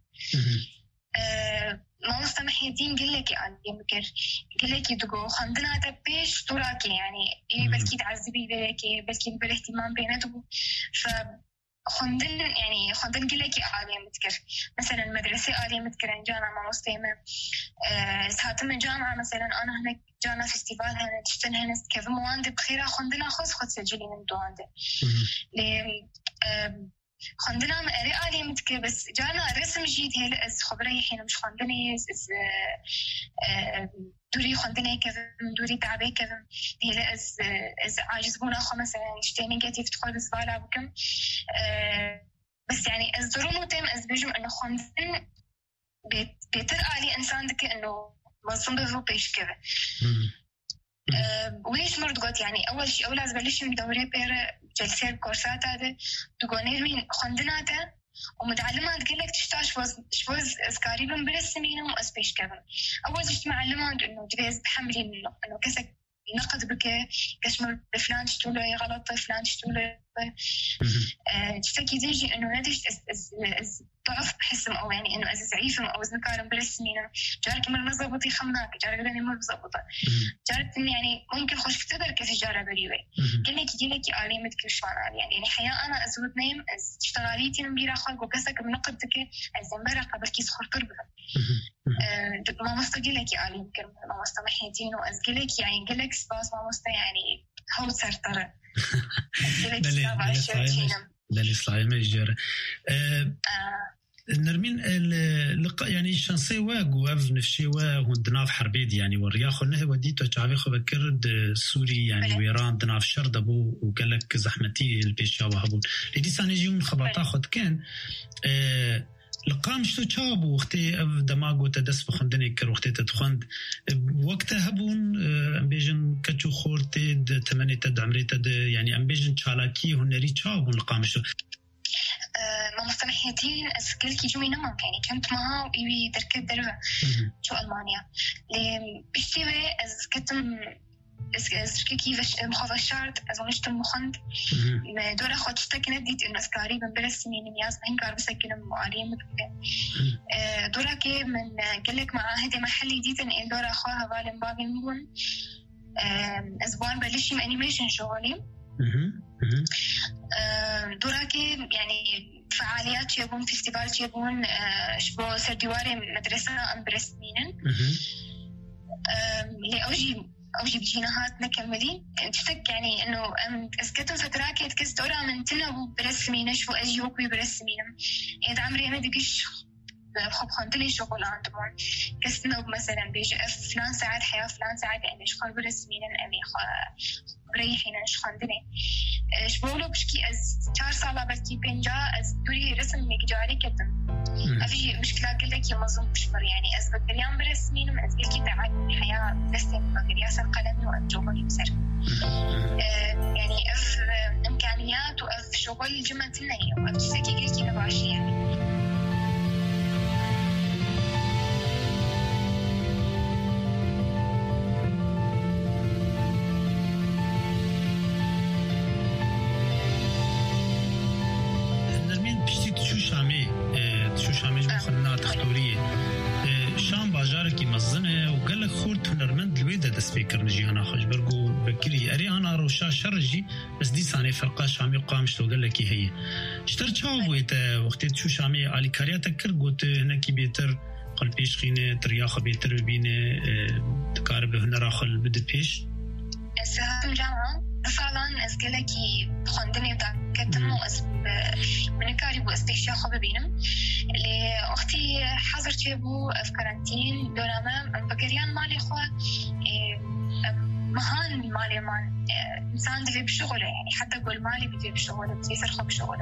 Q: ما مستمح يدين قلك يعني يمكن قلك يدقو خندنا تبيش طوراكي يعني بلكي تعذبي بلكي بلكي بالاهتمام بيناتو خندن يعني خندن قلك عالية متكر مثلا المدرسة عالية متكر جانا ما مستيمة ساعتم الجامعة مثلا أنا هناك جانا فيستيفال هنا تشتن هنا كيف مواند بخيرة خندنا خد سجلي من دوانده خندنا مقري عالية متكر بس جانا رسم جديد هلا از خبري حين مش خندني از دوري خندني كذا دوري تعبي كذا هلا از عاجز بونا خو مثلا اشتيني كتيف تدخل بزبالة بكم بس يعني از ظرومو تيم از بيجو انه خندن بيتر عالي انسان دك انه منظم بذو بيش كذا ويش مرد قلت يعني أول شيء أول أزبلش من دوري بير جلسة كورسات هذا تقولين مين خندناته ومتعلمات تقول لك تشتاش شوز قريبا بالسمين وأسبيش كذا أول شيء معلمات إنه تجهز بحملي إنه كسك نقد بك كشمر بفلان تشتوله غلط فلان تشتوله تشتكي زيجي إنه ندش ضعف بحسم أو يعني إنه أز ضعيفة أو أز نكارم برسمينا جارك مر مزبوطي خمناك جارك لاني مر مزبوطة جارك يعني ممكن خوش كتبر كتجارة بريوي كلني كجيلك عالمة كل شوان يعني حياة أنا أزود نيم أز اشتغاليتي نمبيرا خلق وكسك بنقدك أز نبرا قبل كيس خرطر بها ما مستقلك عالم كرم ما مستمحيتين وأز قلك يعني قلك سباس ما مست يعني هو سرطرة
R: دلي صايمة الجارة نرمين يعني شانسي واقو أف نفشي وهندناف حربيد يعني والرياخ إنه وديته تعبي خبكرد سوري يعني ويران دناف شردبو وقالك زحمتي البيشيا وهبون لدي ساني جيون خبطا خد كان لقام شتو تشابو وقتي أف دماغو تدس بخندني كر وقتي تدخند وقتها هبون أمبيجن كتشو خورتي تمني تد عمري تد يعني أمبيجن شالاكي هنري تشابو لقام شتو
Q: ما مستمحيتين أسكيل كي جوي نمان يعني كنت معها ويبي دركت دربة شو ألمانيا لي بيشتوي أز كتم أز كيفش مخافشارت أز ونشتم مخند دورة خوتشتك نديت إنه أسكاري من برسمين مياز مهنكار بسكين معاريم دورة كي من قلك مع هدي محلي ديتن إن دورة أخوها بالن باقين مون أسبوعين بلشي من أنيميشن شغلي دوراكي يعني فعاليات يبون فيستيفال يبون شبو سردواري مدرسة أم برسمينن اللي أوجي بجيناهات نكملين تفتك يعني إنه أسكتوا فتراكي تكس دورة من تنو برسمين شبو أجي وكوي برسمينم إذا عمري أنا دقيش خب خندلي شغل عندهم كسنوب مثلا بيجي فلان ساعات حياة فلان ساعات يعني شخال برسمين أمي بريحين شخندني شبولو بشكي أز 4 سالة بس بينجا أز دوري رسم مقجاري كدن أفي مشكلة قلك يمظم بشمر يعني أز بقريان برسمين وأز قلكي تعاد حياة لسه بقرياس القلمي وأجوغل يمسر يعني أف إمكانيات وأف شغل جمعتنا وأف تسكي قلكي نباشي يعني
R: سبيكر نجي أنا خش برجو بكري أري أنا روشا شرجي بس دي ساني فرقة شامي قامش لو قال لك هي اشترت شاويت وقت شو شامي على كارياتك كرجوت هناك بيتر قلبيش خينة ترياخ بيتر بينه تقارب هنا راخل بدي بيش
Q: سهم جامعة فعلا أسألكي خندني ودا كتمو من كاريبو استشفاء خببينم اللي أختي حضرت يبو في كارانتين دورما بقريان مالي خوا مهان مالي مان إنسان دفي بشغله يعني حتى قول مالي بدي بشغله بدي يسرخه بشغله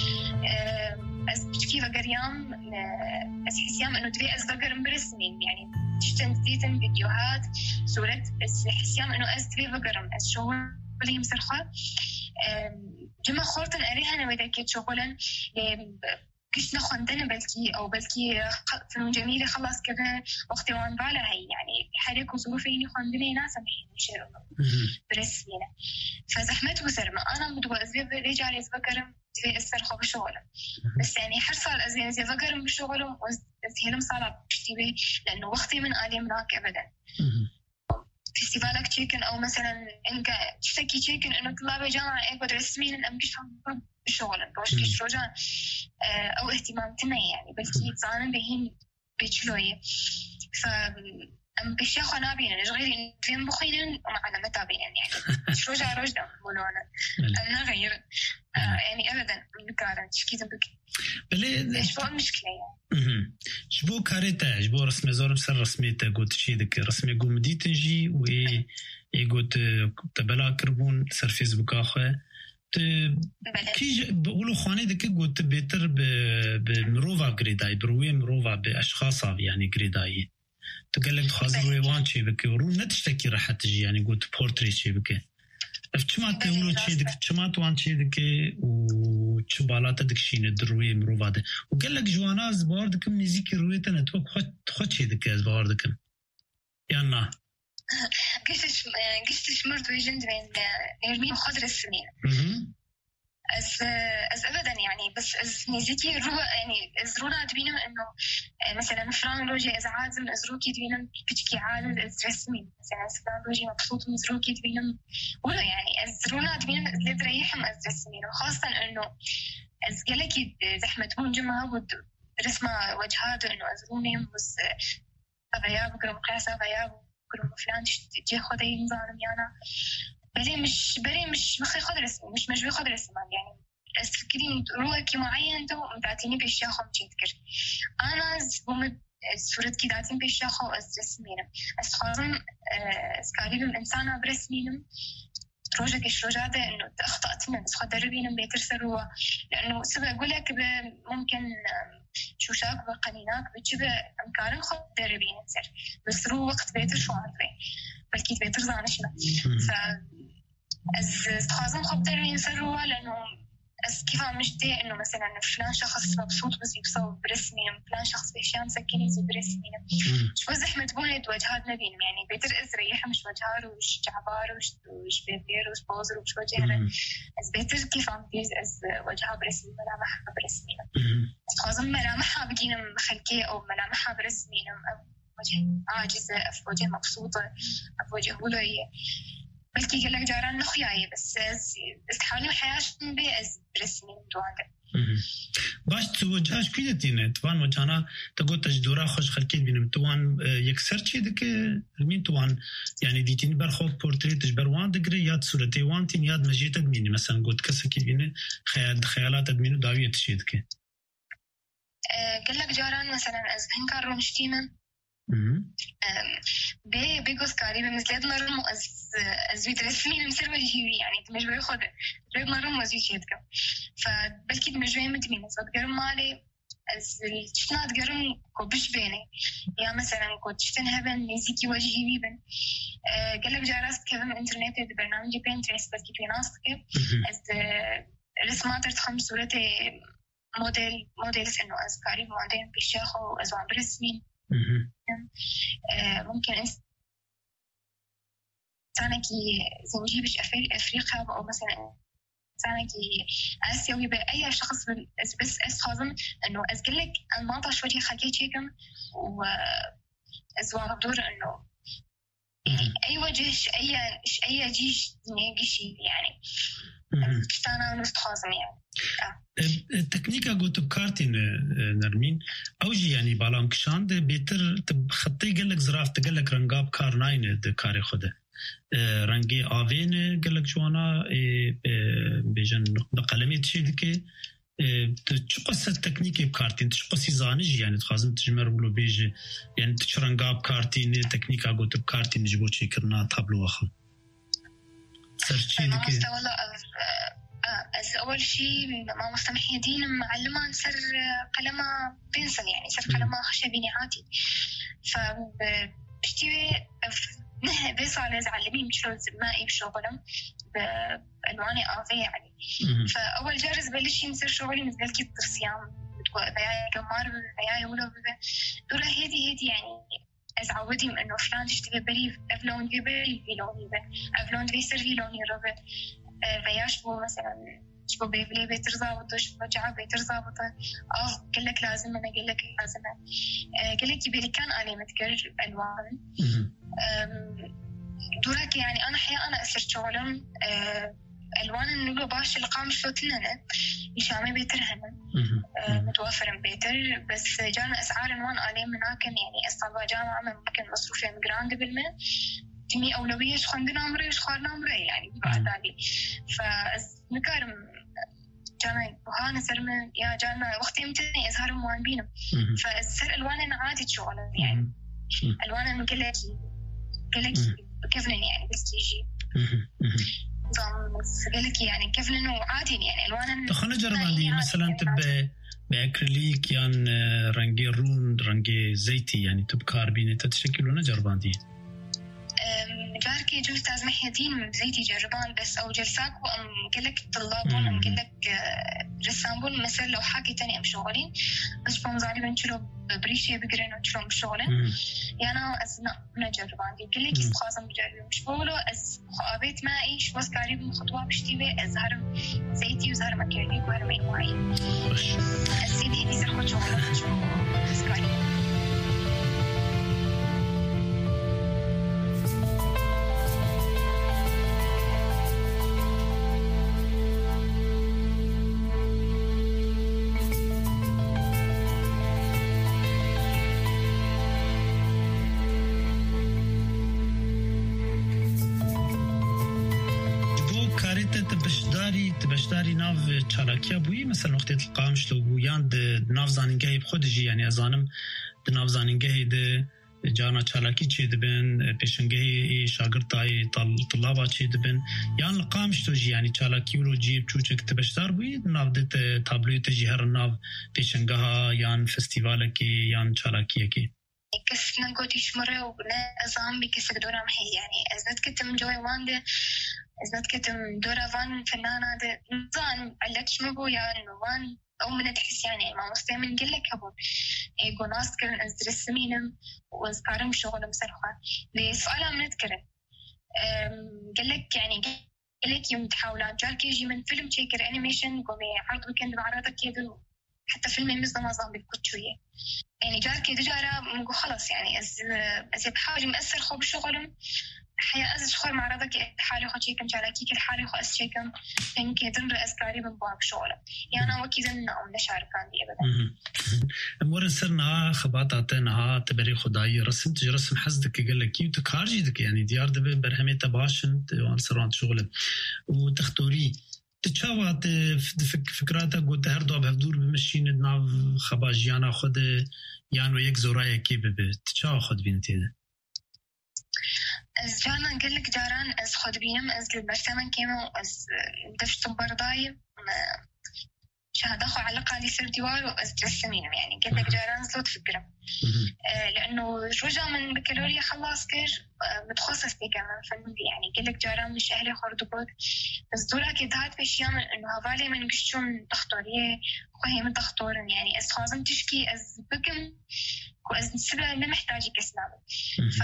Q: كيف قريام أسحسيام إنه دفي أزبقر برسمين يعني تشتن فيديوهات صورة أسحسيام إنه دفي بقرم شغل بلي مسرخه جمع خورتن أريها أنا وذاك شغلا كش نخندنا بلكي فنون جميلة خلاص كذا وقت وان بالا هي يعني حريك وظروفيني خندنا ناس محين مشيرنا برسمينا فزحمت وسرما أنا مدوى أزيب رجالي أزبكرم في السرخة بشغله بس يعني حرصال أزي بكرم بشغله وأزهلم صعب بشتبه لأنه وقتي من آلي مناك أبدا فيستيفالك تشيكن أو مثلا إنك تشتكي تشيكن إنه طلاب جامعة إيقود رسمين أم كشهم بشغل بوشكش رجال أو اهتمام تني يعني بلكي تصانن بهين بيشلوية أم بشيخ نابين غير فين بخينن ومعنا متابين يعني شو رجع رجع بولونا أنا غير يعني أبدا مكارن تشكي ذنبك إيش بقى المشكلة يعني
R: شبو كاريتا شبو رسمي زور بسر رسمي تقول شيء ذك رسمي قوم مدي تنجي ويقول تبلا كربون سر فيسبوك آخر كي بقولوا خواني ذك قلت بيتر بمروفا غريداي بروي مروفا بأشخاص يعني غريداي تقول لك خازن ويوان شيء بك ورون نتشتكي راح تجي يعني قلت بورتري شيء بك افتشمات تقولوا شيء ذك تشمات وان شيء ذك وشبالات ذك شيء ندروي مروفا ده وقال لك جوانا زبار ذك من يزيك رويتنا توك خد شيء ذك زبار ذك يانا
Q: قشتش مرد ويجند من يرمين خضر السنين از ابدا يعني بس از نزيكي رو يعني از رونا دبينم انه مثلا فران روجي از عازم از روكي دبينم بتشكي عادل از رسمي مثلا فران روجي مبسوط من روكي دبينم ولا يعني از رونا دبينم از لدريحم از رسمي خاصة انه از قالكي زحمة تكون جمعة ود رسمة وجهاته انه از روني بس غياب كرم قياسة غياب كرم فلان تجي خدي نظام يانا بري مش مخي خد رسم مش مجبور خد رسم يعني استفكرين روحي معين تو متعتيني بيشاخو متذكر انا بوم صورة كيداتين بيشاخو از رسمينم استخازم سكاريب الانسان برسمينم روجك ايش رجعت انه اخطأت من بس خدر بينم بيترسلوا لانه سبب اقول لك ممكن شو شاك بقنيناك بتجيب امكان خدر بينم سر بس رو وقت بيتر شو عارفه بلكي بيتر زانشنا ف استخازم خدر ينسروا لانه كيف مش دي انه مثلا فلان شخص مبسوط بس يبصو برسمي فلان شخص بيشان سكيني زي برسمي شو زحمة بولد وجهات نبين يعني بيتر ازريح مش وجهار وش جعبار وش بيبير وش بوزر وش وجهر از بيتر كيف عم بيز از وجهها برسمي ملامحها برسمي استخازم ملامحها بقينا خلقية او ملامحها برسمي وجه عاجزة في وجه مبسوطة في وجه ولوية بلكي قال لك جاران نخياي بس استحالي حياش بأز برسمي مدوانده
R: باش توجهاش كيدتين طبعا وجهنا تقول تجدورا خوش خلكيت بينم توان يكسر شي دك مين توان يعني ديتين برخو بورتريت تجبر وان دغري ياد صورتي وانتين ياد مجيت ادميني مثلا قلت كسكي بين خيالات ادمينو داويه شي دك
Q: قال لك جاران مثلا از هنكار رومشتيمن بيجوز قريبة مثل نرم از بيترسمين مسر وجهي يعني تمجبري خود ريد نرم وزي شيدكم فبلكي تمجبري مدمين از بقرم مالي از الشنات قرم كوبش بيني يا مثلا كنت تنهبن نزيكي وجهي بيبن قلب جارست كذا انترنت برنامج بينترست بلكي في ناس كيف از رسمات تخم صورتي موديلز انه از قريب وعندين بيشاخو از عم برسمين ممكن إنسانك زوجي بش أفريقيا أو مثلا إنسانك آسيوي بأي شخص بس أسخازم إنه أزقلك المنطقة شوية خلقي شيكم وأزواج دور إنه أي وجه أي جيش نيجي يعني كتانا نستخازم يعني
R: التكنيكا قلت بكارتين نرمين أوجي يعني بالام كشان ده بيتر تبخطي قلك زراف تقلك رنقاب كارناين ده كاري خده رنقي آفين قلك جوانا بيجن بقلمي تشي دكي تشقص التكنيكي بكارتين تشقصي زانج يعني تخازم تجمر بلو بيجي يعني تشرنقاب كارتين تكنيكا قلت بكارتين نجبو تشي كرنا تابلو أخر سرشي دكي
Q: أول شيء ما مستمحي دين معلمان سر قلمة بنسل يعني سر قلمة خشبيني عادي فبشتوي نه بس على زعلمين مشلون مائي بشغلهم بألواني آفي يعني فأول جارز بلش ينسر شغلي مثل كي الترسيام بياي كمار بياي ولا دولا هيدي يعني أزعودي من إنه فلان تشتغل بري أفلون جبري في لوني أفلون بيصير في لوني ربع فياش بو مثلا شبو بيبلي بيترزابطه شبو جعب بيترزابطه قلك لازم أنا قلك لازم قلك يبيلي كان أنا متكرر ألوان دوراك يعني أنا حقيقة أنا أسر شغلهم ألوان النلو باش القام شوتلنا يشامي بيترهن متوفر بيتر بس جانا أسعار ألوان آلية مناكن يعني أصابة جامعة ممكن مصروفين جراند بالمن تمي أولوية شخندنا عمري وشخارنا عمري يعني بعد علي فنكارم جانا بهانا سرمن يا جانا وقت يمتني إظهار موان بينم فالسر ألواننا عادي شغلا يعني ألواننا مقلك كيفنن يعني بس تيجي قلك يعني كيفنن عادي يعني ألواننا
R: تخلنا جرب عندي مثلا تبقى بأكريليك يعني رنجي رون رنجي زيتي يعني تبكار بيني تتشكلون جرب عندي
Q: جاركي جو أستاذ محي الدين بزيتي جربان بس أو جلساك وأم قلك طلابون أم قلك رسامبون مثل لو حاكي تاني أم شغلين بس بمزالي بنشلو بريشي بقرين وشلو بشغلين يعني أزنا جربان دي قلك يستخاصم بجربين مشبولو أز خابيت مائي شواز قريب من خطوة بشتيبه أزهر زيتي وزهر مكيري شغل شو سكاي.
R: تبشداري ناف چالاکیا بوی مثلا وقتی القامش لو بویان ناف زانینگه خودجی یعنی ازانم ناف زانینگه ده جانا چالاکی چی دبن پیشنگه شاگردای طلابا چی دبن یان القامش تو جی یعنی چالاکی ولو جیب چوچک تبشدار بوی ناف ده تابلوی تجی هر ناف پیشنگه یان فستیوال کی یان چالاکی کی
Q: كسنا نقول يشمره وبنا أزام بكسر دورة محي يعني أزنت كتم جوي وانده أزنت كتم دورة وان فنانة ده نظام علتش مبو يعني وان أو من تحس يعني ما مستعمل قلك هبون يقول ناس كرن أزدرس مينم وأذكارم شغل مسرخة لسؤالها من تكرن قلك يعني قلك يوم تحاولان جارك يجي من فيلم شيكر أنيميشن قومي عرض ويكند بعرضك يدو حتى فيلم يمزد نظام بالكت شوية يعني جاركي دجارة مقو خلص يعني أز بحاول مأثر خو بشغلهم حيا أز شخور معرضك حالي خو شيكم جالاكي كل حالي خو أس شيكم إنك دن رأس قاري بنبوها بشغله يعني وكذا نقوم نشاركان دي أبدا
R: مورن سرنا خباتاتنا تبري خداي رسمت رسم حزدك قال لك كيو تكارجي دك يعني ديار دبي برهمي تباشن وان سروان شغله وتختوري تشاوات فكراتك قلت هردو بهدور بمشين ناف خباجيانا خود يانو يك زورايا كي تشاو خود بينتي
Q: از جانا نقول لك جاران از خود بينم از البرسمن كيما از دفت برداي شهاده خو على قالي سر ديوار واز ترسمينم يعني قلت لك جاران زلط فكره لانه رجع من بكالوريا خلاص كير متخصص بي كمان فني يعني قلت لك جاران مش اهلي خردبوت بس دورا كدهات باش يعمل انه هفالي من قشون دكتوريه وهي من دكتورن يعني از خازم تشكي از بكم واز نسبه اللي محتاجه كسناب ف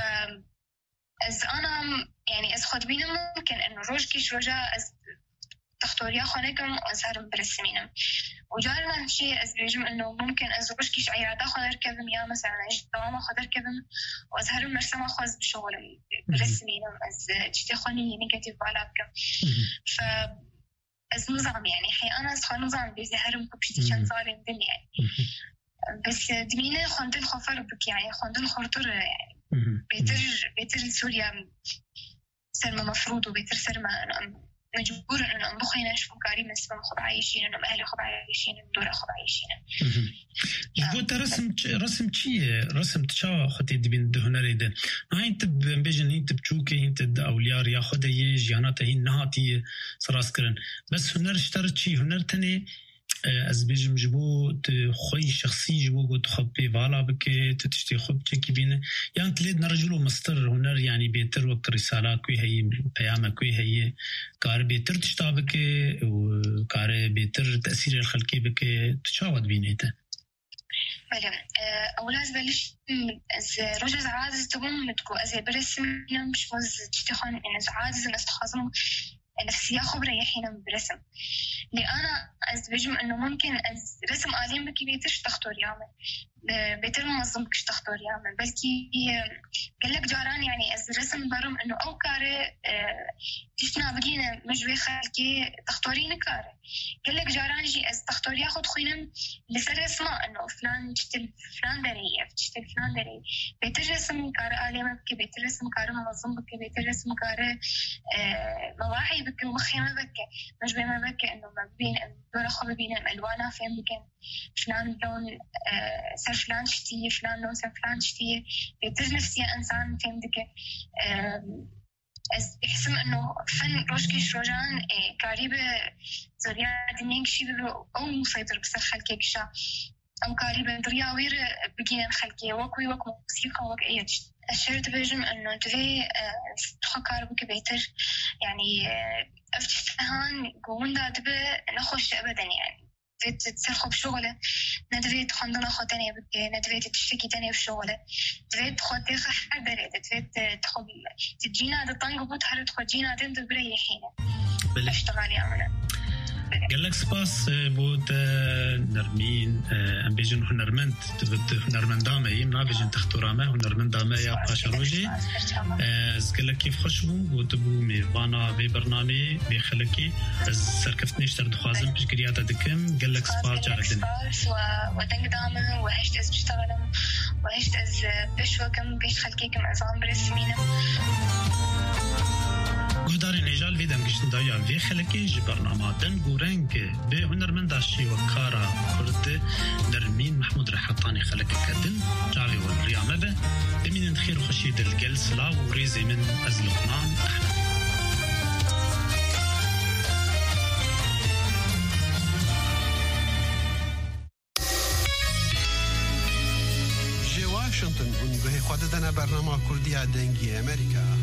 Q: از انا يعني از خود بينم ممكن انه روجكيش رجع از دكتوريا خانكم وازهرم برسمينم وجارنا شيء از بيجم انه ممكن از روجكيش عياده خدر كذم يا مثلا دوام خدر كذم وازهرم مرسمه خاص بشغل برسمينم از تشتي خاني نيجاتيف بالابكم ف از نظام يعني حي انا از نظام بيزهرم كبشتي كان صار الدنيا بس دمينه خندل خفر بك يعني خندل خرطر يعني بيتر سوريا سلمى مفروض وبيتر سلمى مجبور انه بخينا نشوف قاري من سبب خب عايشين انه اهلي خب عايشين الدوره خب عايشين
R: جبوت رسم شيء رسم تشا خطي دبين هنري ده هاي انت بيجن انت بتشوكي انت اولياء ياخذ جيانات هي نهاتي سراسكرن بس هنر اشترت شيء هنر تاني از بيجم جبوت خوي شخصي جبوت خبي فالا بك تشتي خب تشكي بين يعني تليد نرجلو مستر هنر يعني بيتر وقت رساله كوي هي بيامه كوي هي كار بيتر تشتابك وكار بيتر تاثير الخلقي بك تشاود بينيته
Q: بله اولاد بلش از رجل عاجز تقوم متكو از برسم مش وز تشتخن ان از عاجز استخازم نفسية خبرة يحينا برسم لي أنا از بجم إنه ممكن از رسم آلين بكي بيترش تختار يعمل بيتر منظم بكش تختار يعمل بلكي قال لك جاران يعني از رسم برم إنه أو كاره تشنا بقينا مجبي خالكي تختارين كاره قال لك جاران جي از تختار ياخد خوينم لسر اسماء إنه فلان تشتل فلان دري تشتل فلان دري بيتر رسم كاره آلين بكي بيتر رسم كاره منظم بكي بيتر رسم كاره مواحي بك ومخيمة بك مش بما بك إنه ما بين دورة خو بين الألوانها فين بكن فلان لون سر فلان شتيه فلان لون سر فلان شتيه بيتر نفسية إنسان فين بك يحسم إنه فن روشكيش روجان قريبة زريعة دنيك شيء أو مسيطر بس الخلقية كشا أو قريبة دريا وير بقينا الخلقية وكوي وك موسيقى وك أي شيء أشرت بيجم إنه تري تخكر بك بيتر يعني أفتحان قوون دا دبي نخش أبدا يعني تسرخ بشغله ندري تخندنا خدني بك ندري تشتكي تاني بشغله ندري تخدي حد دري ندري تخد تجينا ده طنق بوت حرت خدينا ده بريحينا اشتغل يعمله
R: قالك سباس بود نرمين ام بيجن هنرمند هنرمند دامه ام نابجن تختورامه هنرمند دامه يا باشروجي قالك كيف خشبو وتبو ميفانا في برنامج بخلكي سركفتنيش تر دخوازم بشكريات دكم قالك سباس جاردن
Q: ودنگ دامه وهشت از بشتغلم وهشت از بشوكم بيش خلكيكم عظام برسمينم
R: گودار نجال ویدم گشتن دایا وی خلکی جبرنامه دنگ و رنگ به هنرمنداشی و کارا کرد نرمین محمود رحطانی خلکی کردن جاوی و ریامه به بمینن خیر و خشی دلگل سلاو و ریزی من از لقمان احمد
M: واشنطن اون به خود دنا برنامه کردی دنگی امریکا